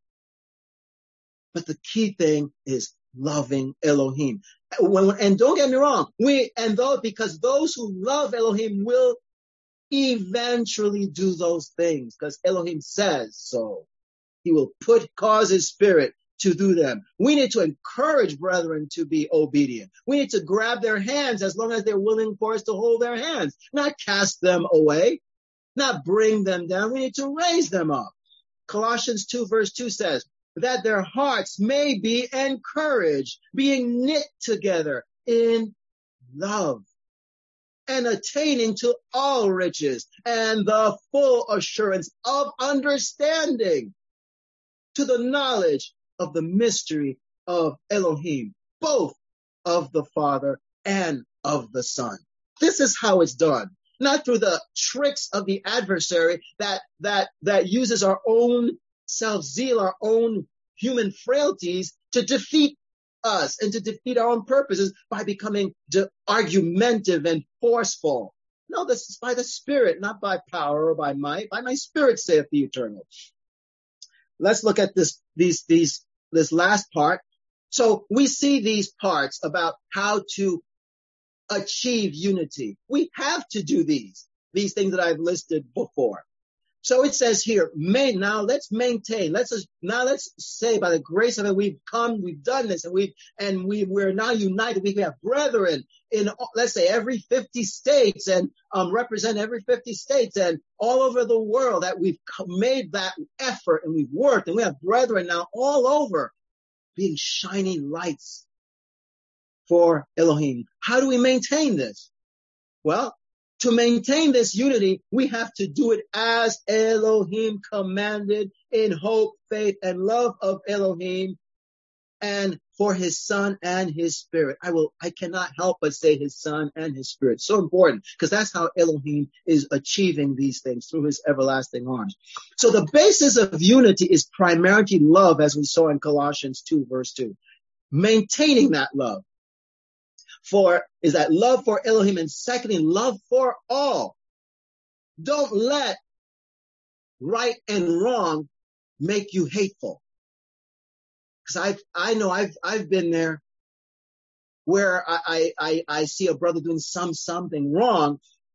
But the key thing is loving Elohim. When, and don't get me wrong, we, and though, because those who love Elohim will eventually do those things, because Elohim says so. He will put, cause his spirit to do them. We need to encourage brethren to be obedient. We need to grab their hands as long as they're willing for us to hold their hands, not cast them away, not bring them down. We need to raise them up. Colossians two verse two says that their hearts may be encouraged, being knit together in love, and attaining to all riches and the full assurance of understanding, to the knowledge of the mystery of Elohim, both of the Father and of the Son. This is how it's done, not through the tricks of the adversary that that that uses our own self-zeal, our own human frailties to defeat us and to defeat our own purposes by becoming de- argumentative and forceful. No, this is by the Spirit, not by power or by might. By my Spirit, saith the Eternal. Let's look at this, these, these, this last part. So we see these parts about how to achieve unity. We have to do these, these things that I've listed before. So it says here, may, now let's maintain, let's, now let's say by the grace of it, we've come, we've done this, and we've, and we, we're now united. We have brethren in, let's say, every fifty states and, um, represent every fifty states and all over the world, that we've made that effort and we've worked, and we have brethren now all over being shining lights for Elohim. How do we maintain this? Well, to maintain this unity, we have to do it as Elohim commanded, in hope, faith, and love of Elohim, and for his Son and his Spirit. I will, I cannot help but say his Son and his Spirit. So important, because that's how Elohim is achieving these things, through his everlasting arms. So the basis of unity is primarily love, as we saw in Colossians two, verse two. Maintaining that love. For is that love for Elohim, and secondly, love for all. Don't let right and wrong make you hateful. Because I I know I've I've been there where I, I I see a brother doing some something wrong,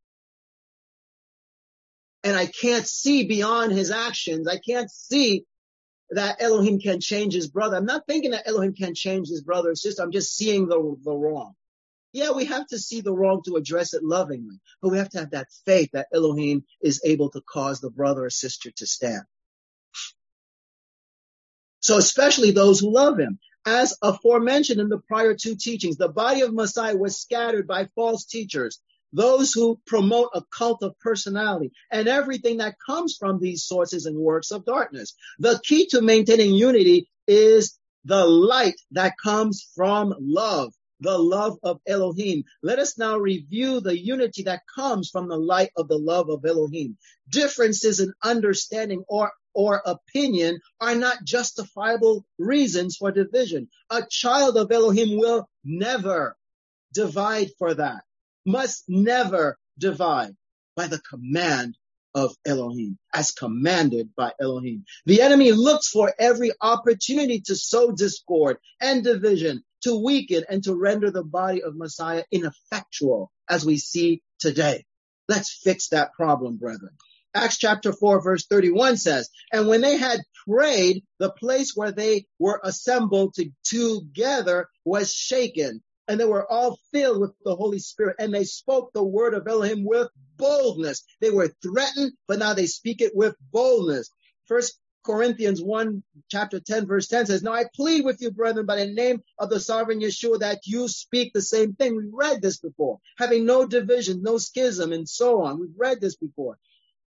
and I can't see beyond his actions. I can't see that Elohim can change his brother. I'm not thinking that Elohim can change his brother or sister. I'm just seeing the the wrong. Yeah, we have to see the wrong to address it lovingly, but we have to have that faith that Elohim is able to cause the brother or sister to stand. So especially those who love him. As aforementioned in the prior two teachings, the body of Messiah was scattered by false teachers, those who promote a cult of personality, and everything that comes from these sources and works of darkness. The key to maintaining unity is the light that comes from love, the love of Elohim. Let us now review the unity that comes from the light of the love of Elohim. Differences in understanding or or opinion are not justifiable reasons for division. A child of Elohim will never divide for that, must never divide by the command of Elohim, as commanded by Elohim. The enemy looks for every opportunity to sow discord and division, to weaken and to render the body of Messiah ineffectual, as we see today. Let's fix that problem, brethren. Acts chapter four, verse thirty-one says, and when they had prayed, the place where they were assembled to, together was shaken, and they were all filled with the Holy Spirit, and they spoke the word of Elohim with boldness. They were threatened, but now they speak it with boldness. First Corinthians one, chapter ten, verse ten says, now I plead with you, brethren, by the name of the sovereign Yeshua, that you speak the same thing. We've read this before, having no division, no schism, and so on. We've read this before.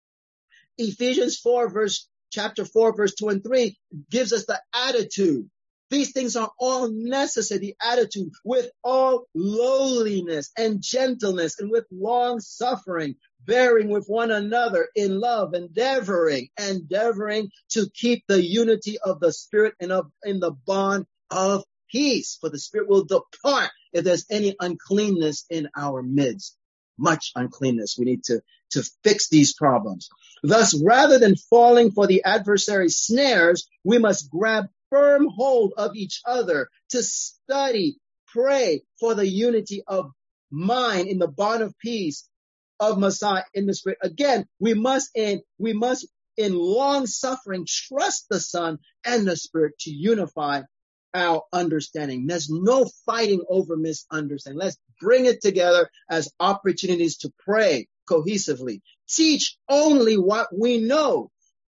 Ephesians four, verse, chapter four, verse two and three gives us the attitude. These things are all necessary, the attitude, with all lowliness and gentleness and with long suffering, bearing with one another in love, endeavoring, endeavoring to keep the unity of the Spirit and of in the bond of peace. For the Spirit will depart if there's any uncleanness in our midst. Much uncleanness. We need to, to fix these problems. Thus, rather than falling for the adversary's snares, we must grab firm hold of each other to study, pray for the unity of mind in the bond of peace of Messiah in the Spirit. Again, we must in, we must in long suffering trust the Son and the Spirit to unify our understanding. There's no fighting over misunderstanding. Let's bring it together as opportunities to pray cohesively. Teach only what we know,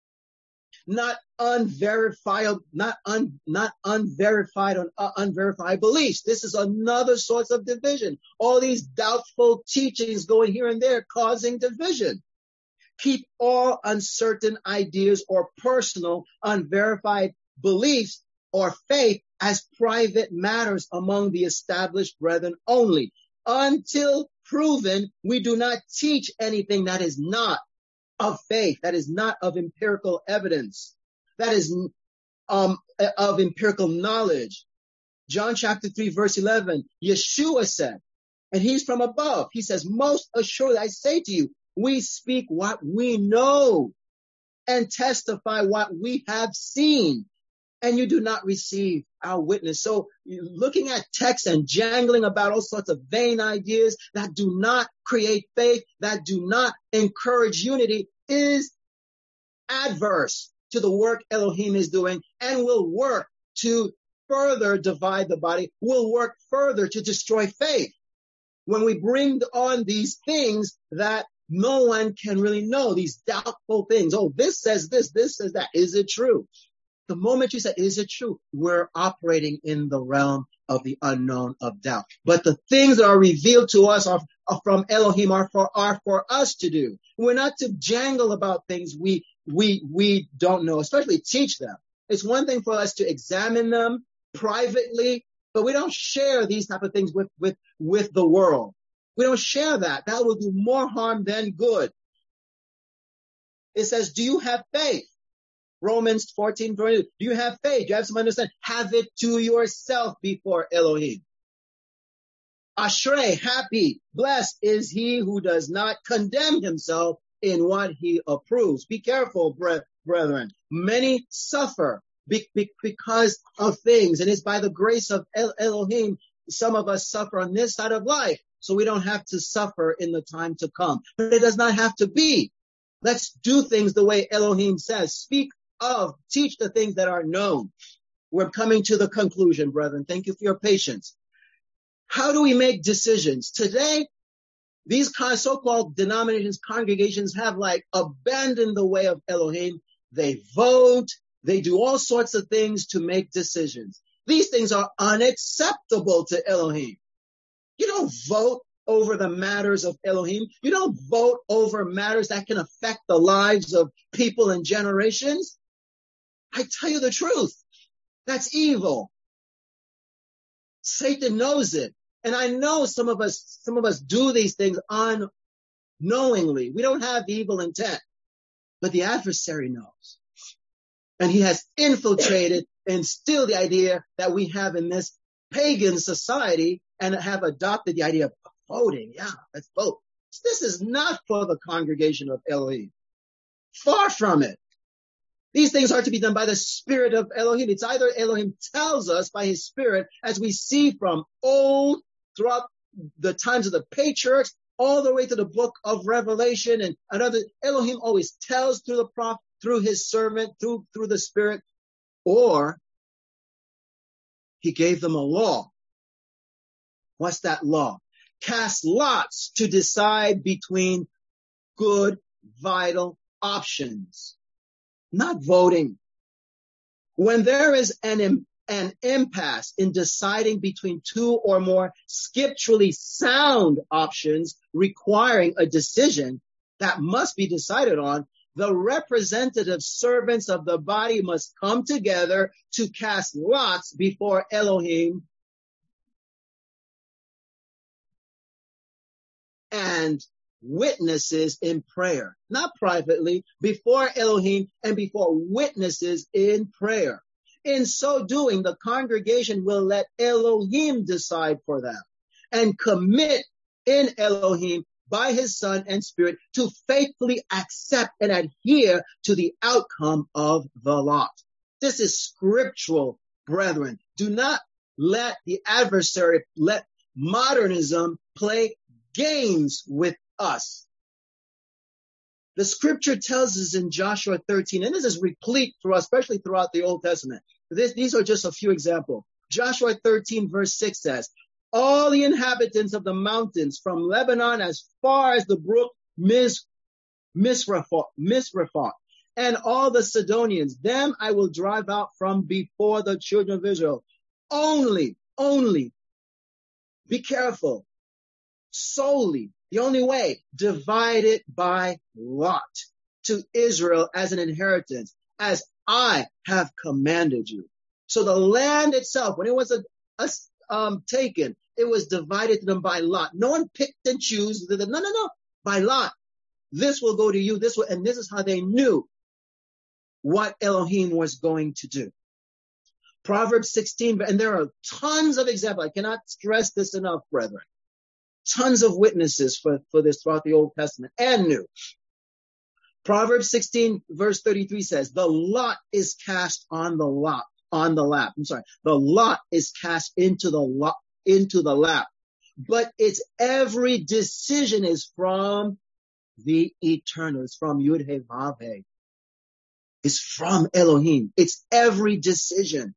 not unverified, not un, not unverified on uh, unverified beliefs. This is another source of division. All these doubtful teachings going here and there, causing division. Keep all uncertain ideas or personal unverified beliefs or faith as private matters among the established brethren only. Until proven, we do not teach anything that is not of faith, that is not of empirical evidence, that is um, of empirical knowledge. John chapter three, verse eleven, Yeshua said, and he's from above. He says, most assuredly, I say to you, we speak what we know and testify what we have seen, and you do not receive our witness. So looking at text and jangling about all sorts of vain ideas that do not create faith, that do not encourage unity, is adverse to the work Elohim is doing and will work to further divide the body, will work further to destroy faith. When we bring on these things that no one can really know, these doubtful things. Oh, this says this, this says that. Is it true? The moment you say, is it true? We're operating in the realm of the unknown of doubt. But the things that are revealed to us are, are from Elohim are for, are for us to do. We're not to jangle about things we, we, we don't know, especially teach them. It's one thing for us to examine them privately, but we don't share these type of things with, with, with the world. We don't share that. That will do more harm than good. It says, do you have faith? Romans fourteen, twenty-two. Do you have faith? Do you have some understanding? Have it to yourself before Elohim. Ashrei, happy, blessed is he who does not condemn himself in what he approves. Be careful, brethren. Many suffer be, be, because of things. And it's by the grace of El- Elohim, some of us suffer on this side of life, so we don't have to suffer in the time to come. But it does not have to be. Let's do things the way Elohim says. Speak of, teach the things that are known. We're coming to the conclusion, brethren. Thank you for your patience. How do we make decisions? Today, these so-called denominations, congregations have like abandoned the way of Elohim. They vote. They do all sorts of things to make decisions. These things are unacceptable to Elohim. You don't vote over the matters of Elohim. You don't vote over matters that can affect the lives of people and generations. I tell you the truth. That's evil. Satan knows it. And I know some of us, some of us do these things unknowingly. We don't have evil intent, but the adversary knows. And he has infiltrated and instilled the idea that we have in this pagan society and have adopted the idea of voting. Yeah, let's vote. This is not for the congregation of Elohim. Far from it. These things are to be done by the Spirit of Elohim. It's either Elohim tells us by his Spirit, as we see from old, throughout the times of the patriarchs, all the way to the book of Revelation and another. Elohim always tells through the prophet, through his servant, through, through the Spirit, or he gave them a law. What's that law? Cast lots to decide between good, vital options. Not voting. When there is an, an impasse in deciding between two or more scripturally sound options requiring a decision that must be decided on, the representative servants of the body must come together to cast lots before Elohim and witnesses in prayer, not privately, before Elohim and before witnesses in prayer. In so doing, the congregation will let Elohim decide for them and commit in Elohim by his Son and Spirit to faithfully accept and adhere to the outcome of the lot. This is scriptural, brethren. Do not let the adversary, let modernism play games with us. The scripture tells us in Joshua thirteen, and this is replete through, especially throughout the Old Testament. This, these are just a few examples. Joshua thirteen verse six says, all the inhabitants of the mountains from Lebanon as far as the brook Mis, Misrephoth, Misrephoth, and all the Sidonians, them I will drive out from before the children of Israel. Only, only, be careful, solely, the only way, divided by lot to Israel as an inheritance, as I have commanded you. So the land itself, when it was a, a, um, taken, it was divided to them by lot. No one picked and chose. No, no, no, by lot. This will go to you, this will, and this is how they knew what Elohim was going to do. Proverbs sixteen, and there are tons of examples. I cannot stress this enough, brethren. Tons of witnesses for, for this throughout the Old Testament and New. Proverbs sixteen verse thirty-three says, the lot is cast on the lot, on the lap. I'm sorry. The lot is cast into the lot, into the lap. But its every decision is from the eternal. It's from Yud He Vav He. It's from Elohim. It's every decision.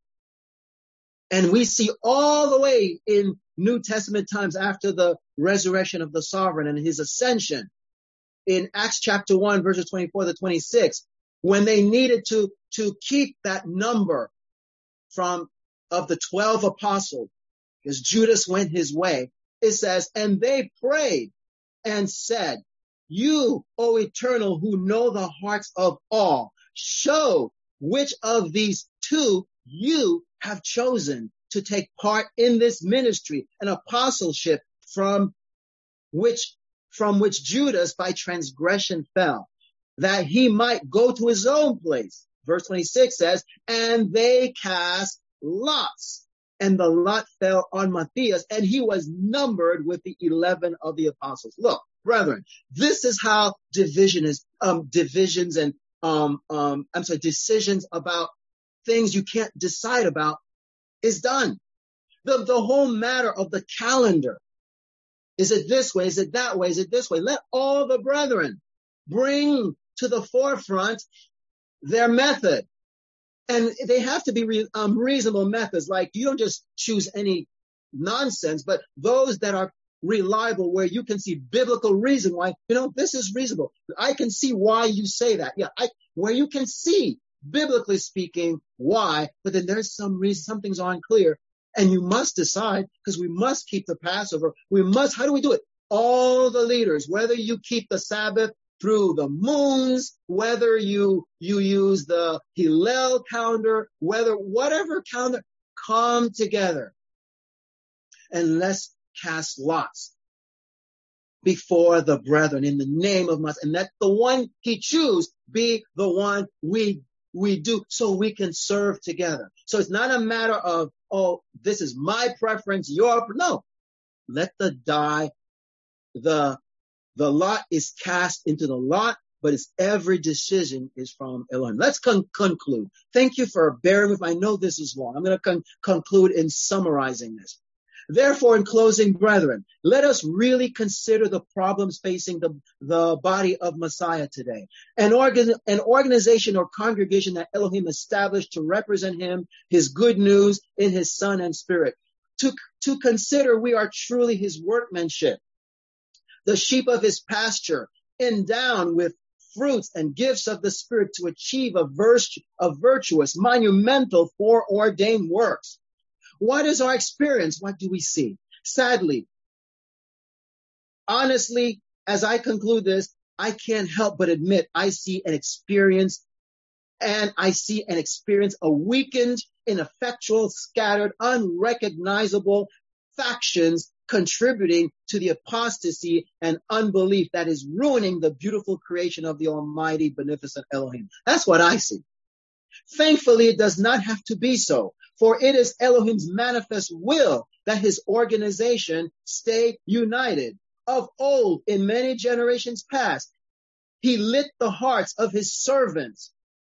And we see all the way in New Testament times after the resurrection of the sovereign and his ascension in Acts chapter one, verses twenty-four to twenty-six, when they needed to, to keep that number from, of the twelve apostles, because Judas went his way, it says, and they prayed and said, you, O Eternal, who know the hearts of all, show which of these two you have chosen to take part in this ministry and apostleship from which, from which Judas by transgression fell, that he might go to his own place. Verse twenty-six says, and they cast lots, and the lot fell on Matthias, and he was numbered with the eleven of the apostles. Look, brethren, this is how division is, um, divisions and, um, um, I'm sorry, decisions about things you can't decide about is done. The, the whole matter of the calendar. Is it this way? Is it that way? Is it this way? Let all the brethren bring to the forefront their method. And they have to be re, um, reasonable methods. Like, you don't just choose any nonsense, but those that are reliable, where you can see biblical reason why, you know, this is reasonable. I can see why you say that. Yeah, I, where you can see, biblically speaking, why, but then there's some reason, some things aren't clear. And you must decide, because we must keep the Passover. We must, how do we do it? All the leaders, whether you keep the Sabbath through the moons, whether you, you use the Hillel calendar, whether, whatever calendar, come together. And let's cast lots before the brethren in the name of Messiah. And let the one he choose be the one we we do, so we can serve together. So it's not a matter of, oh, this is my preference, your, no. Let the die, the, the lot is cast into the lot, but it's every decision is from Elohim. Let's con- conclude. Thank you for bearing with me. I know this is long. I'm going to con- conclude in summarizing this. Therefore, in closing, brethren, let us really consider the problems facing the, the body of Messiah today. An, organ, an organization or congregation that Elohim established to represent him, his good news in his Son and Spirit. To, to consider we are truly his workmanship, the sheep of his pasture, endowed with fruits and gifts of the Spirit to achieve a, virtu- a virtuous, monumental, foreordained works. What is our experience? What do we see? Sadly, honestly, as I conclude this, I can't help but admit I see an experience and I see and experience a weakened, ineffectual, scattered, unrecognizable factions contributing to the apostasy and unbelief that is ruining the beautiful creation of the Almighty, beneficent Elohim. That's what I see. Thankfully, it does not have to be so, for it is Elohim's manifest will that his organization stay united. Of old, in many generations past, he lit the hearts of his servants,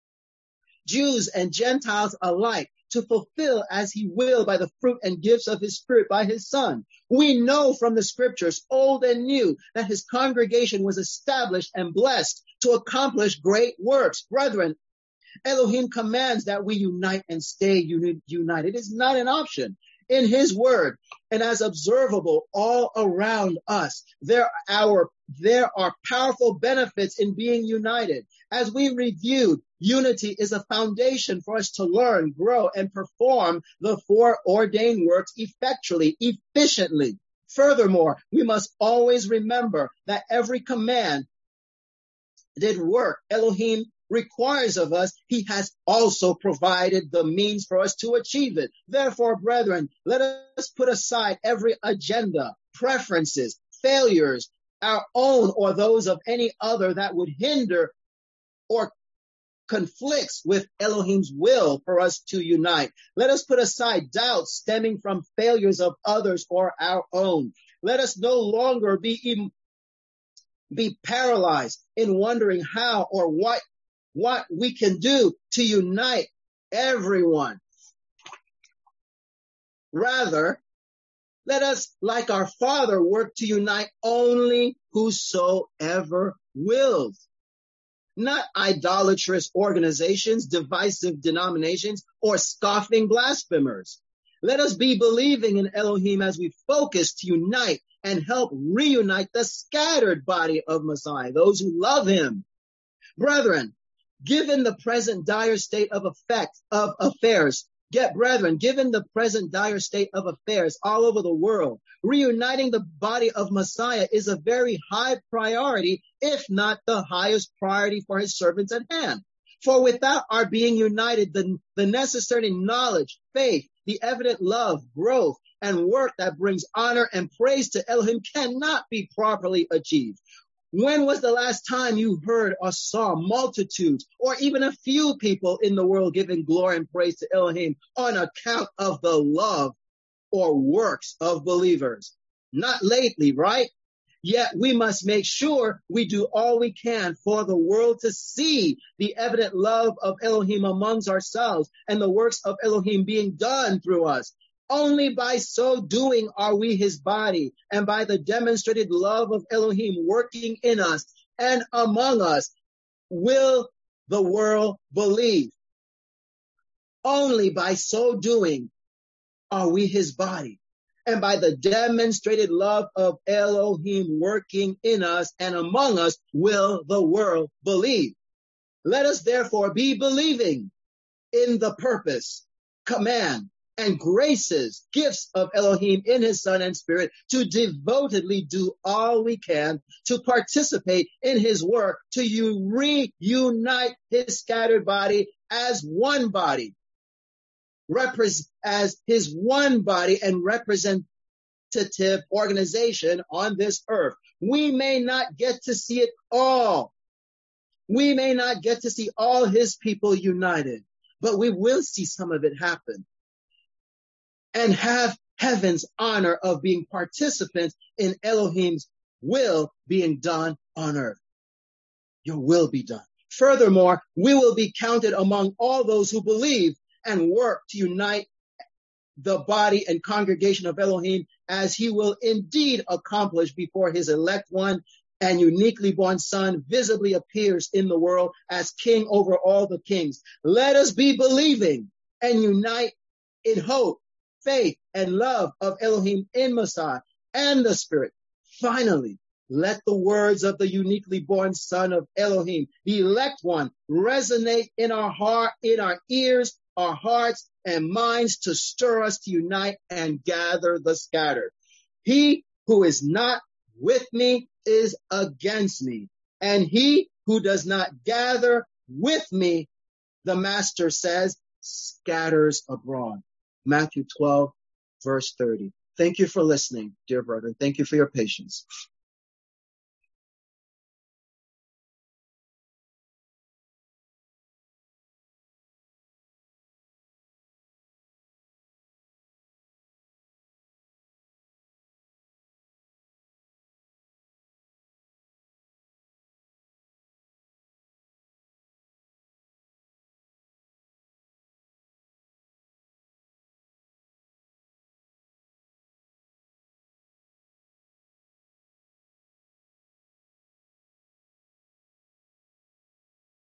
Jews and Gentiles alike, to fulfill as he will by the fruit and gifts of his Spirit by his Son. We know from the scriptures, old and new, that his congregation was established and blessed to accomplish great works. Brethren, Elohim commands that we unite and stay uni- united. It is not an option. In his word, and as observable all around us, there, our, there are powerful benefits in being united. As we reviewed, unity is a foundation for us to learn, grow, and perform the foreordained works effectually, efficiently. Furthermore, we must always remember that every command did work Elohim requires of us, he has also provided the means for us to achieve it. Therefore, brethren, let us put aside every agenda, preferences, failures, our own or those of any other that would hinder or conflicts with Elohim's will for us to unite. Let us put aside doubts stemming from failures of others or our own. Let us no longer be even be paralyzed in wondering how or what what we can do to unite everyone. Rather, let us, like our Father, work to unite only whosoever wills. Not idolatrous organizations, divisive denominations, or scoffing blasphemers. Let us be believing in Elohim as we focus to unite and help reunite the scattered body of Messiah, those who love him. Brethren, given the present dire state of effect of affairs, get brethren, given the present dire state of affairs all over the world, reuniting the body of Messiah is a very high priority, if not the highest priority for his servants at hand. For without our being united, the, the necessary knowledge, faith, the evident love, growth, and work that brings honor and praise to Elohim cannot be properly achieved. When was the last time you heard or saw multitudes or even a few people in the world giving glory and praise to Elohim on account of the love or works of believers? Not lately, right? Yet we must make sure we do all we can for the world to see the evident love of Elohim amongst ourselves and the works of Elohim being done through us. Only by so doing are we his body, and by the demonstrated love of Elohim working in us and among us will the world believe. Only by so doing are we his body, and by the demonstrated love of Elohim working in us and among us will the world believe. Let us therefore be believing in the purpose, command, and graces, gifts of Elohim in his Son and Spirit, to devotedly do all we can to participate in his work, to reunite his scattered body as one body, repres- as his one body and representative organization on this earth. We may not get to see it all. We may not get to see all his people united, but we will see some of it happen and have heaven's honor of being participants in Elohim's will being done on earth. Your will be done. Furthermore, we will be counted among all those who believe and work to unite the body and congregation of Elohim, as he will indeed accomplish before his elect one and uniquely born Son visibly appears in the world as King over all the kings. Let us be believing and unite in hope, faith, and love of Elohim in Messiah and the Spirit. Finally, let the words of the uniquely born Son of Elohim, the elect one, resonate in our heart, in our ears, our hearts, and minds to stir us to unite and gather the scattered. He who is not with me is against me, and he who does not gather with me, the Master says, scatters abroad. Matthew twelve, verse thirty. Thank you for listening, dear brethren. Thank you for your patience.